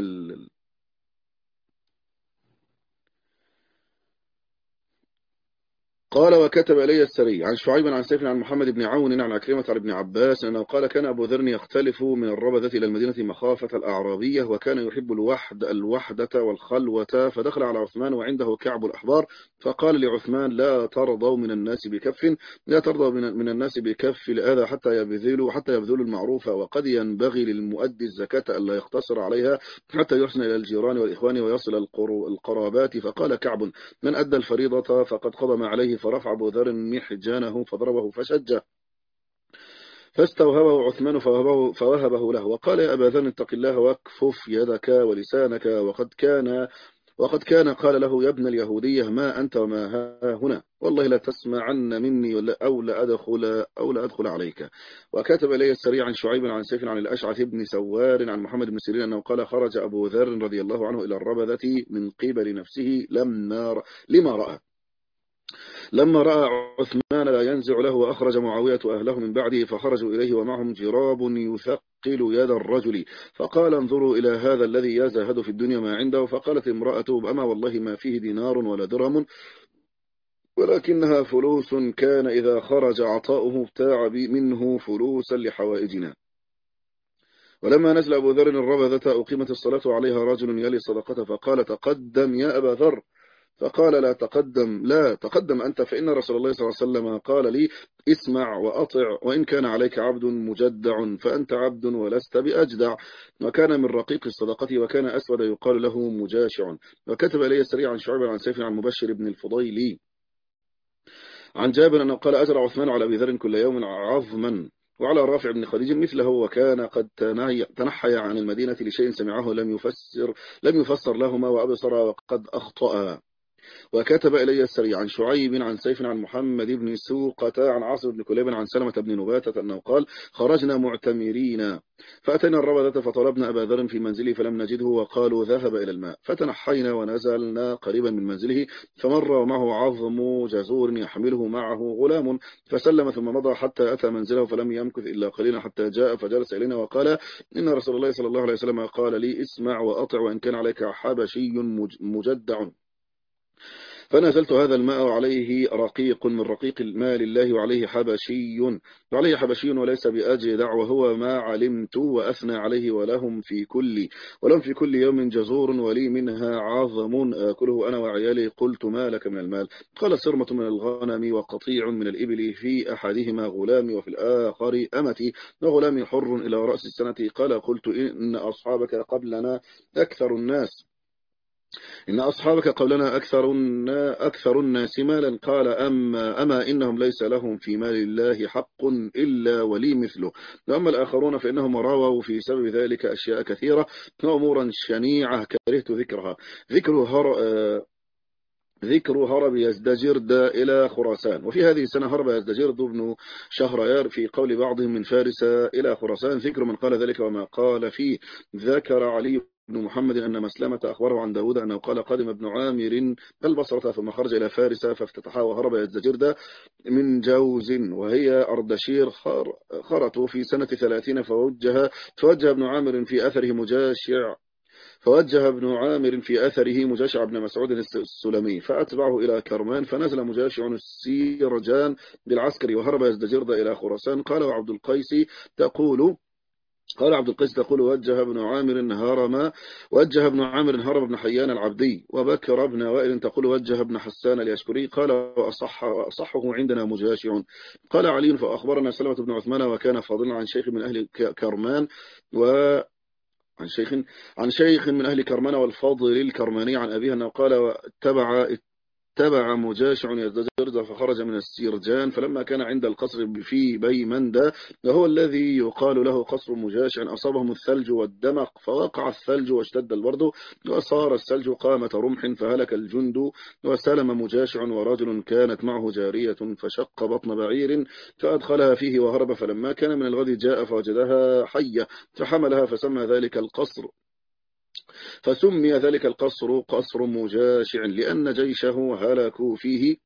قال وكتب إلي السري عن شعيب عن سيف عن محمد بن عون عن عكرمة عن ابن عباس أنه قال كان أبو ذر يختلف من الربذة إلى المدينة مخافة الأعرابية وكان يحب الوحدة والخلوة. فدخل على عثمان وعنده كعب الأحبار فقال لعثمان لا ترضوا من الناس بكف لآذى حتى يبذلوا المعروف وقد ينبغي للمؤدي الزكاة ألا يقتصر عليها حتى يحسن إلى الجيران والإخوان ويصل القرابات. فقال كعب من أدى الفريضة فقد قضى ما عليه. فرفع أبو ذر محجانه فضربه فشجه فاستوهبه عثمان فوهبه له وقال يا أبا ذر اتق الله واكفف يدك ولسانك وقد كان قال له يا ابن اليهودية ما أنت وما ها هنا والله لا تسمعن مني أو لا أدخل عليك. وكتب إلي السريع عن شعيب عن سيف عن الأشعث بن سوار عن محمد بن سيرين أنه قال خرج أبو ذر رضي الله عنه إلى الربذة من قبل نفسه لما رأى عثمان لا ينزع له وأخرج معاوية أهله من بعده فخرجوا إليه ومعهم جراب يثقل يد الرجل. فقال انظروا إلى هذا الذي يزهد في الدنيا ما عنده. فقالت امرأته أما والله ما فيه دينار ولا درهم ولكنها فلوس كان إذا خرج عطاؤه ابتاع منه فلوسا لحوائجنا. ولما نزل أبو ذر الربذة أقيمت الصلاة عليها رجل يلي صدقته فقال تقدم يا أبا ذر. فقال لا تقدم أنت فإن رسول الله صلى الله عليه وسلم قال لي اسمع وأطع وإن كان عليك عبد مجدع فأنت عبد ولست بأجدع. وكان من رقيق الصدقة وكان أسود يقال له مجاشع. وكتب إلي السريع عن شعيب عن سيف عن مبشر بن الفضيل عن جابر أنه قال أجرى عثمان على أبي ذر كل يوم عظما وعلى رافع بن خديج مثله وكان قد تنحي عن المدينة لشيء سمعه لم يفسر لهما وأبصر وقد أخطأ. وكتب إلي السري عن شعيب عن سيف عن محمد بن سوقة عن عاصم بن كليب عن سلمة بن نباتة أنه قال خرجنا معتمرين فأتينا الربذة فطلبنا أبا ذر في منزله فلم نجده وقالوا ذهب إلى الماء فتنحينا ونزلنا قريبا من منزله فمر ومعه عظم جزور يحمله معه غلام فسلم ثم مضى حتى أتى منزله فلم يمكث إلا قليلا حتى جاء فجلس إلينا وقال إن رسول الله صلى الله عليه وسلم قال لي اسمع وأطع وإن كان عليك حبشي مجدع. فنزلت هذا الماء عليه رقيق من رقيق الماء لله وعليه حبشي وليس بأجدع وهو ما علمت وأثنى عليه ولهم في كل يوم جزور ولي منها عظم آكله أنا وعيالي. قلت ما لك من المال؟ قال صرمة من الغنم وقطيع من الإبل في أحدهما غلامي وفي الآخر أمتي وغلامي حر إلى رأس السنة. قال قلت إن أصحابك قبلنا أكثر الناس مالا. قال أما إنهم ليس لهم في مال الله حق إلا ولي مثله، وأما الآخرون فإنهم راووا في سبب ذلك أشياء كثيرة وأمورا شنيعة كرهت ذكرها. ذكر هرب يزدجرد إلى خراسان. وفي هذه السنة هرب يزدجرد بن شهريار في قول بعضهم من فارس إلى خراسان. ذكر من قال ذلك وما قال فيه. ذكر علي بن محمد أن مسلمة أخبره عن داود أنه قال قدم ابن عامر البصرة ثم خرج إلى فارس فافتتحها وهرب يزدجرد من جوز وهي أردشير خرطوا في سنة 30 فوجه ابن عامر في أثره مجاشع بن مسعود السلمي فأتبعه إلى كرمان فنزل مجاشع السيرجان بالعسكر وهرب يزدجرد إلى خراسان. قال عبد القيس تقول وجه ابن عامر هرم بن حيان العبدي. وبكر بن وائل تقول وجه ابن حسان اليشكري. قال وأصحه عندنا مجاشع. قال علي فأخبرنا سلمة بن عثمان وكان فاضلا عن شيخ من أهل كرمان عن شيخ من أهل كرمان والفاضل الكرماني عن أبيه أنه قال تبع مجاشع يزدجرد فخرج من السيرجان فلما كان عند القصر في بيمندى وهو الذي يقال له قصر مجاشع أصابهم الثلج والدمق فوقع الثلج واشتد البرد وصار الثلج قامة رمح فهلك الجند وسلم مجاشع ورجل كانت معه جارية فشق بطن بعير فأدخلها فيه وهرب فلما كان من الغد جاء فوجدها حية فحملها فسمي ذلك القصر قصر مجاشع لأن جيشه هلكوا فيه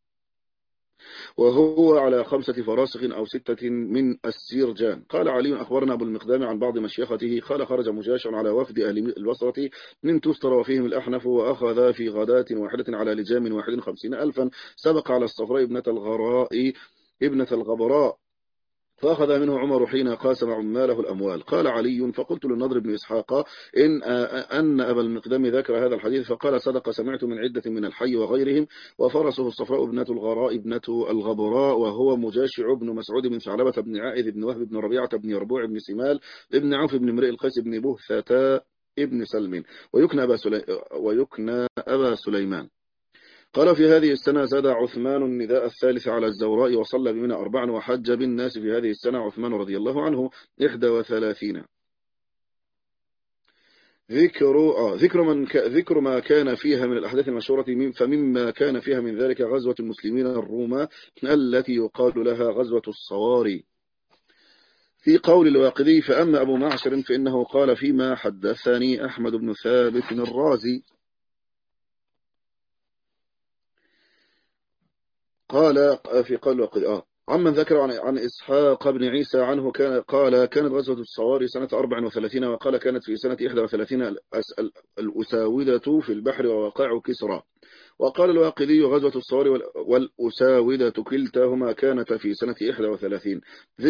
وهو على 5 فراسخ أو 6 من السيرجان. قال علي أخبرنا أبو المقدام عن بعض مشيخته قال خرج مجاشع على وفد أهل البصرة من تستر وفيهم الأحنف وأخذ في غداة واحدة على لجام 51,000 سبق على الصفراء ابنة الغبراء فأخذ منه عمر حين قاسم عماله الأموال. قال علي فقلت للنضر بن إسحاق أن أبا المقدام ذكر هذا الحديث فقال صدق سمعت من عدة من الحي وغيرهم وفرسه الصفراء ابنة الغبراء وهو مجاشع بن مسعود بن ثعلبة بن عائذ بن وهب بن ربيعة بن يربوع بن سمال بن عوف بن امرئ القيس بن بهثة ابن سلم ويكنى أبا سليمان. قال في هذه السنة زاد عثمان النداء الثالث على الزوراء وصلى بمنى 4 وحج بالناس في هذه السنة عثمان رضي الله عنه 31. ذكر ما كان فيها من الأحداث المشهورة فمما كان فيها من ذلك غزوة المسلمين الروم التي يقال لها غزوة الصواري. في قول الواقدي فأما أبو معشر فإنه قال فيما حدثني أحمد بن ثابت الرازي قال في قول الواقدي عمن ذكر عن إسحاق بن عيسى عنه قال كانت غزوة الصواري سنة 34 وقال كانت في سنة 31 الأساودة في البحر ووقع كسرى. وقال الواقدي غزوة الصواري والأساودة كلتاهما كانت في سنة 31.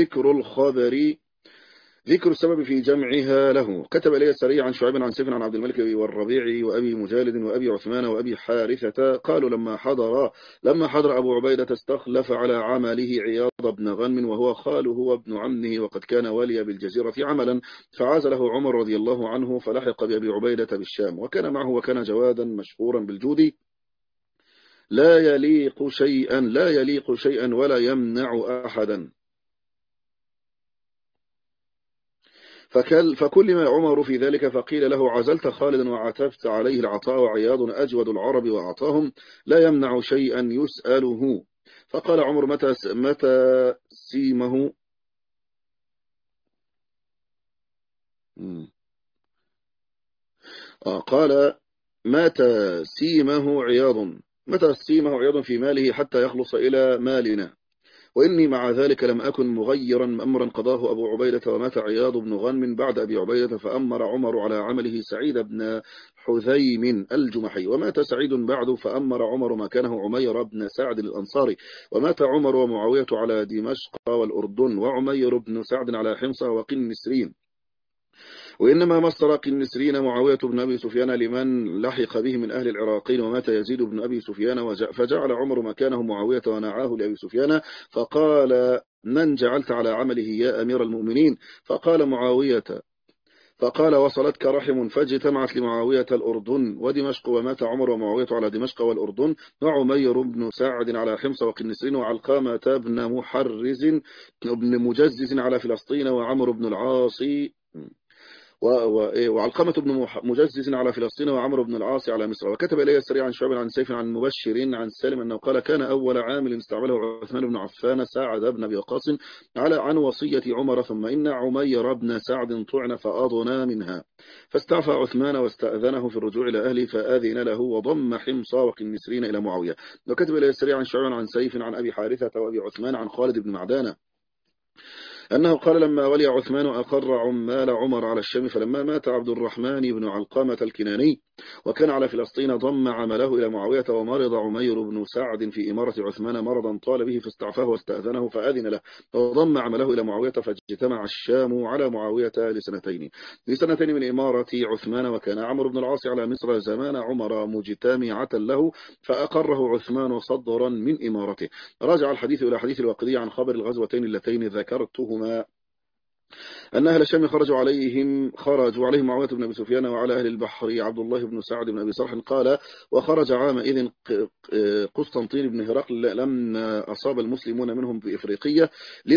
ذكر السبب في جمعها له. كتب إلي السري عن شعيب عن سيف عن عبد الملك والربيع وأبي مجالد وأبي عثمان وأبي حارثة قالوا لما حضر أبو عبيدة استخلف على عمله عياض بن غنم وهو خاله وابن عمه وقد كان والي بالجزيرة عملا فعزله عمر رضي الله عنه فلحق بأبي عبيدة بالشام وكان معه وكان جوادا مشهورا بالجود لا يليق شيئا ولا يمنع أحدا. فكلم عمر في ذلك فقيل له عزلت خالدا وعتبت عليه العطاء وعياض أجود العرب وأعطاهم لا يمنع شيئا يسأله. فقال عمر متى سيمه قال متى سيمه عياض في ماله حتى يخلص إلى مالنا، وإني مع ذلك لم أكن مغيرا أمرا قضاه أبو عبيدة، ومات عياض بن غنم بعد أبي عبيدة، فأمر عمر على عمله سعيد بن حذيم الجمحي، ومات سعيد بعد فأمر عمر مكانه عمير بن سعد الأنصاري، ومات عمر ومعاوية على دمشق والأردن، وعمير بن سعد على حمص وقنسرين. وإنما مصر قنسرين معاوية بن أبي سفيان لمن لحق به من أهل العراقين، ومات يزيد بن أبي سفيان فجعل عمر مكانه معاوية ونعاه لأبي سفيان، فقال من جعلت على عمله يا أمير المؤمنين؟ فقال معاوية، فقال وصلتك رحم، فاجتمعت لمعاوية الأردن ودمشق، ومات عمر ومعاوية على دمشق والأردن، وعمير بن سعد على حمص وقنسرين، وعلقامة بن محرز بن مجزز على فلسطين، وعمر بن العاص وعلقمة بن مجزز على فلسطين، وعمرو بن العاص على مصر. وكتب إليه السريع عن شعب عن سيف عن مبشر عن سالم أنه قال كان أول عامل استعمله عثمان بن عفان سعد بن أبي وقاص عن وصية عمر، ثم إن عمير بن سعد طعن فأضنا منها، فاستعفى عثمان واستأذنه في الرجوع إلى أهله فآذن له، وضم حمص وقنسرين إلى معاوية. وكتب إليه السريع عن شعب عن سيف عن أبي حارثة وأبي عثمان عن خالد بن معدان أنه قال لما ولي عثمان أقر عمال عمر على الشام، فلما مات عبد الرحمن بن علقمة الكناني وكان على فلسطين ضم عمله إلى معاوية، ومرض عمير بن سعد في إمارة عثمان مرضا طال به فاستعفاه واستأذنه فأذن له، وضم عمله إلى معاوية، فاجتمع الشام على معاوية لسنتين من إمارة عثمان، وكان عمرو بن العاص على مصر زمان عمر مجتمعة له، فأقره عثمان صدرا من إمارته. راجع الحديث إلى حديث الواقدي عن خبر الغزوتين اللتين ذكرتهما، أن أهل الشام خرجوا عليهم معاوية بن أبي سفيان، وعلى أهل البحر عبد الله بن سعد بن أبي صالح قال وخرج عامئذ قسطنطين بن هرقل لما أصاب المسلمون منهم بإفريقية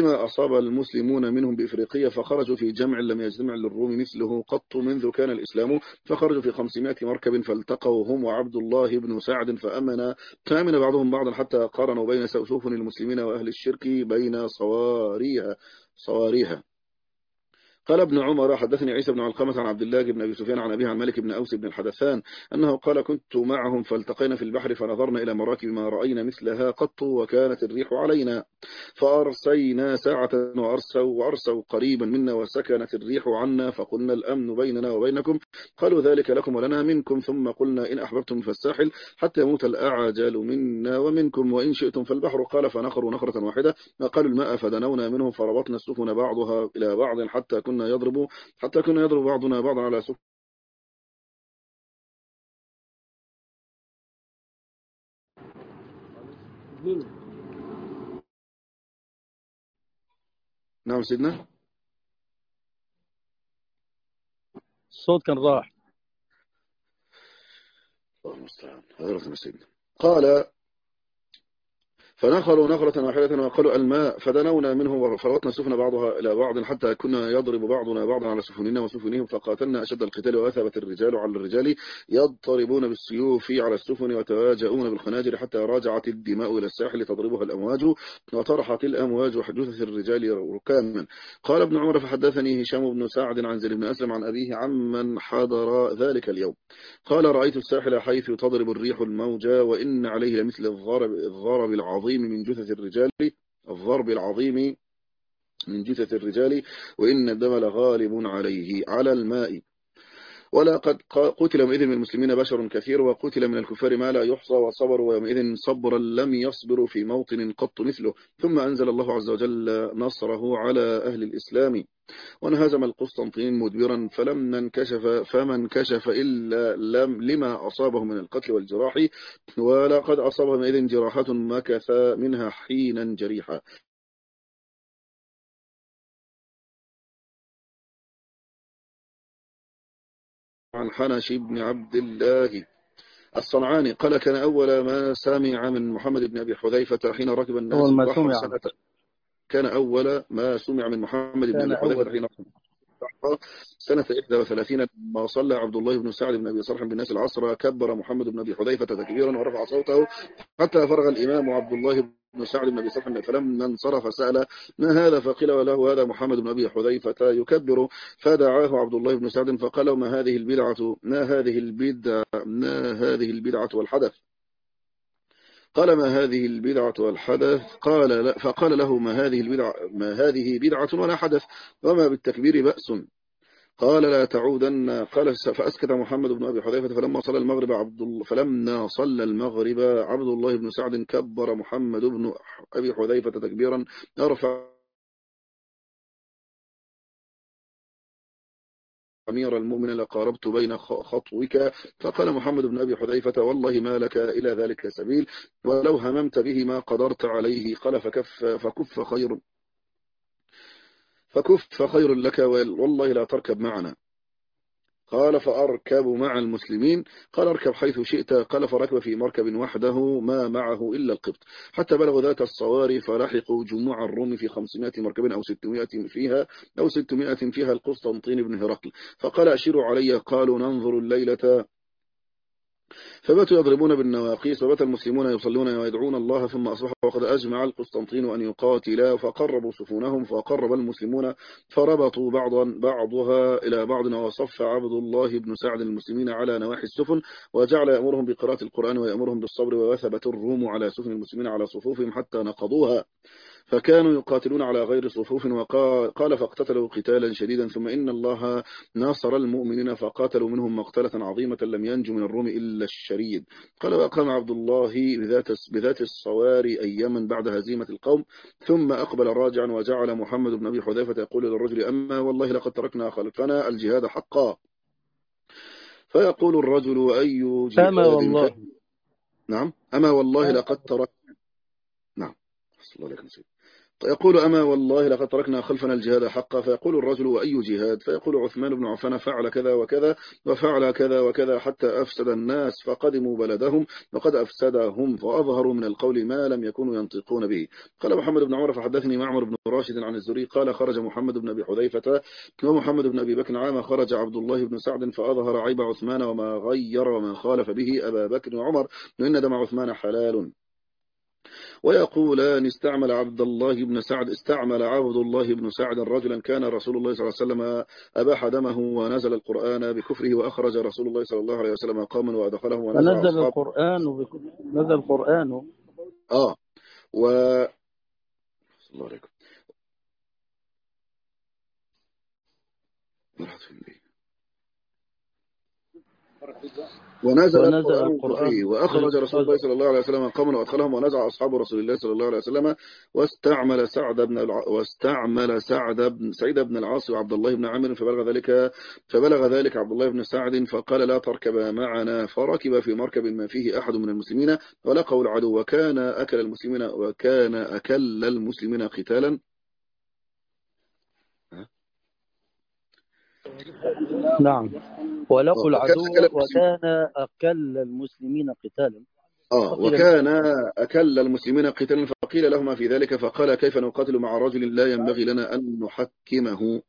فخرجوا في جمع لم يجتمع للروم مثله قط منذ كان الإسلام، فخرجوا في 500 مركب فالتقوا هم وعبد الله بن سعد فأمن بعضهم بعضا حتى قارنوا بين سفن المسلمين وأهل الشرك بين صواريها. قال ابن عمر حدثني عيسى بن علقمة عن عبد الله بن أبي سفيان عن أبيه عن مالك بن أوس بن الحدثان أنه قال كنت معهم فالتقينا في البحر فنظرنا إلى مراكب ما رأينا مثلها قط، وكانت الريح علينا فأرسينا ساعة وأرسوا قريبا منا وسكنت الريح عنا، فقلنا الأمن بيننا وبينكم، قالوا ذلك لكم ولنا منكم، ثم قلنا إن أحببتم فالساحل حتى يموت الأعجل منا ومنكم، وإن شئتم فالبحر. قال فنخروا نخرة واحدة، قالوا الماء فدنونا منه فربطنا السفن بعضها إلى بعض حتى كنا يضرب بعضنا بعضا على سفن. نعم سيدنا، الصوت كان راح. الله المستعان. حضرتنا سيدنا قال فنخروا نخرة واحدة وقالوا الماء فدنونا منه وفرطنا السفن بعضها إلى بعض حتى كنا يضرب بعضنا بعضا على سفننا وسفنهم، فقاتلنا أشد القتال، وأثبت الرجال على الرجال يضطربون بالسيوف على السفن وتواجؤون بالخناجر، حتى راجعت الدماء إلى الساحل تضربها الأمواج، وطرحت الأمواج جثث الرجال ركاما. قال ابن عمر فحدثني هشام بن سعد عن زيد بن أسلم عن أبيه عمن حضر ذلك اليوم قال رأيت الساحل حيث تضرب الريح الموجة، وإن عليه لمثل الضرب العظيم من جثث الرجال، وإن الدم لغالب عليه على الماء. ولقد قتل يومئذ من المسلمين بشر كثير، وقتل من الكفار ما لا يحصى، وصبروا يومئذ صبرا لم يصبروا في موطن قط مثله، ثم أنزل الله عز وجل نصره على أهل الإسلام، وانهزم القسطنطين مدبرا فما انكشف إلا لما أصابه من القتل والجراح، ولقد أصابه يومئذ جراحات مكث منها حينا جريحا. عن حنش بن عبد الله الصنعاني قال كان أول ما سمع من محمد بن أبي حذيفة حين ركب الناس البحر سنة. كان أول ما سمع من محمد بن أبي حذيفة حين سنة 31 لما صلى عبد الله بن سعد بن أبي صالح بالناس العصر كبر محمد بن أبي حذيفة تكبيرا ورفع صوته حتى فرغ الإمام عبد الله بن سعد بن أبي صالح فلما انصرف سأل ما هذا فقيل له هذا محمد بن أبي حذيفة يكبر فدعاه عبد الله بن سعد فقال له ما هذه البدعة والحدث قال ما هذه البدعة والحدث قال لا فقال له ما هذه بدعة ولا حدث وما بالتكبير بأس قال لا تعودن قال فأسكت محمد بن أبي حذيفة فلما صلى المغرب عبد الله بن سعد كبر محمد بن أبي حذيفة تكبيرا أرفع أمير المؤمنين لقاربت بين خطوك فقال محمد بن أبي حذيفة والله ما لك إلى ذلك سبيل ولو هممت به ما قدرت عليه قال فكف خير لك والله لا تركب معنا قال فأركب مع المسلمين قال اركب حيث شئت قال فركب في مركب وحده ما معه إلا القبط حتى بلغوا ذات الصواري فلحقوا جموع الروم في 500 مركب أو 600 فيها القسطنطين بن هرقل فقال أشيروا علي قالوا ننظر الليلة فباتوا يضربون بالنواقيس وبات المسلمون يصلون ويدعون الله ثم أصبحوا وقد أجمع القسطنطين أن يقاتلا فقربوا سفونهم فقرب المسلمون فربطوا بعضها إلى بعض وصف عبد الله بن سعد المسلمين على نواحي السفن وجعل يأمرهم بقراءة القرآن ويأمرهم بالصبر ووثبت الروم على سفن المسلمين على صفوفهم حتى نقضوها فكانوا يقاتلون على غير صفوف وقال فاقتتلوا قتالا شديدا ثم إن الله ناصر المؤمنين فقاتلوا منهم مقتلة عظيمة لم ينجو من الروم إلا الشريد قال وأقام عبد الله بذات الصواري أياما بعد هزيمة القوم ثم أقبل راجعا وجعل محمد بن أبي حذيفة يقول للرجل أما والله لقد تركنا خلفنا الجهاد حقا فيقول الرجل أي جهاد نعم أما والله لقد تركنا نعم صلى الله عليه وسلم يقول أما والله لقد تركنا خلفنا الجهاد حقا فيقول الرجل وأي جهاد فيقول عثمان بن عفان فعل كذا وكذا وفعل كذا وكذا حتى أفسد الناس فقدموا بلدهم وقد أفسدهم فأظهروا من القول ما لم يكونوا ينطقون به قال محمد بن عمر فحدثني معمر بن راشد عن الزهري قال خرج محمد بن أبي حذيفة ومحمد بن أبي بكر عام خرج عبد الله بن سعد فأظهر عيب عثمان وما غير وما خالف به أبا بكر وعمر وإن دم عثمان حلال ويقولان استعمل عبد الله بن سعد رجلا كان رسول الله صلى الله عليه وسلم أباح دمه ونزل القرآن بكفره وأخرج رسول الله صلى الله عليه وسلم قوما وأدخله ونزل القرآن و الله عليكم ونزل القرآن وأخرج رسول الله صلى الله عليه وسلم قوما وأدخلهم ونزع أصحاب رسول الله صلى الله عليه وسلم واستعمل سعيد بن العاص وعبد الله بن عامر فبلغ ذلك عبد الله بن سعد فقال لا تركب معنا فركب في مركب ما فيه أحد من المسلمين ولقوا العدو وكان أكل المسلمين قتالا نعم ولقوا العدو وكان أكل المسلمين قتالا وكان أكل المسلمين قتالا فقيل لهما في ذلك فقال كيف نقاتل مع رجل لا ينبغي لنا أن نحكمه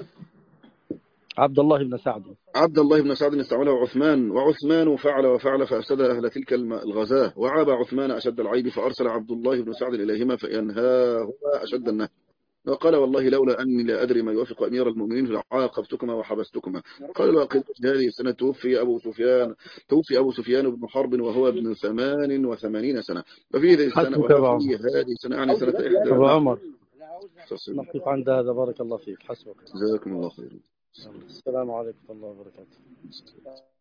عبد الله بن سعد استعمله وعثمان فعل فأفسد أهل تلك الغزاة وعاب عثمان أشد العيب فأرسل عبد الله بن سعد إليهما فينهاهما أشد النهي وقال والله لولا أني لا أدري ما يوافق أمير المؤمنين لعاقبتكما وحبستكما قال الواقد هذه السنة توفي أبو سفيان بن حرب وهو ابن 88 سنة وفي هذه السنة يعني سنة أبو عمر نقف عند هذا بارك الله فيك حسبك جزاكم الله خير السلام عليكم ورحمة الله وبركاته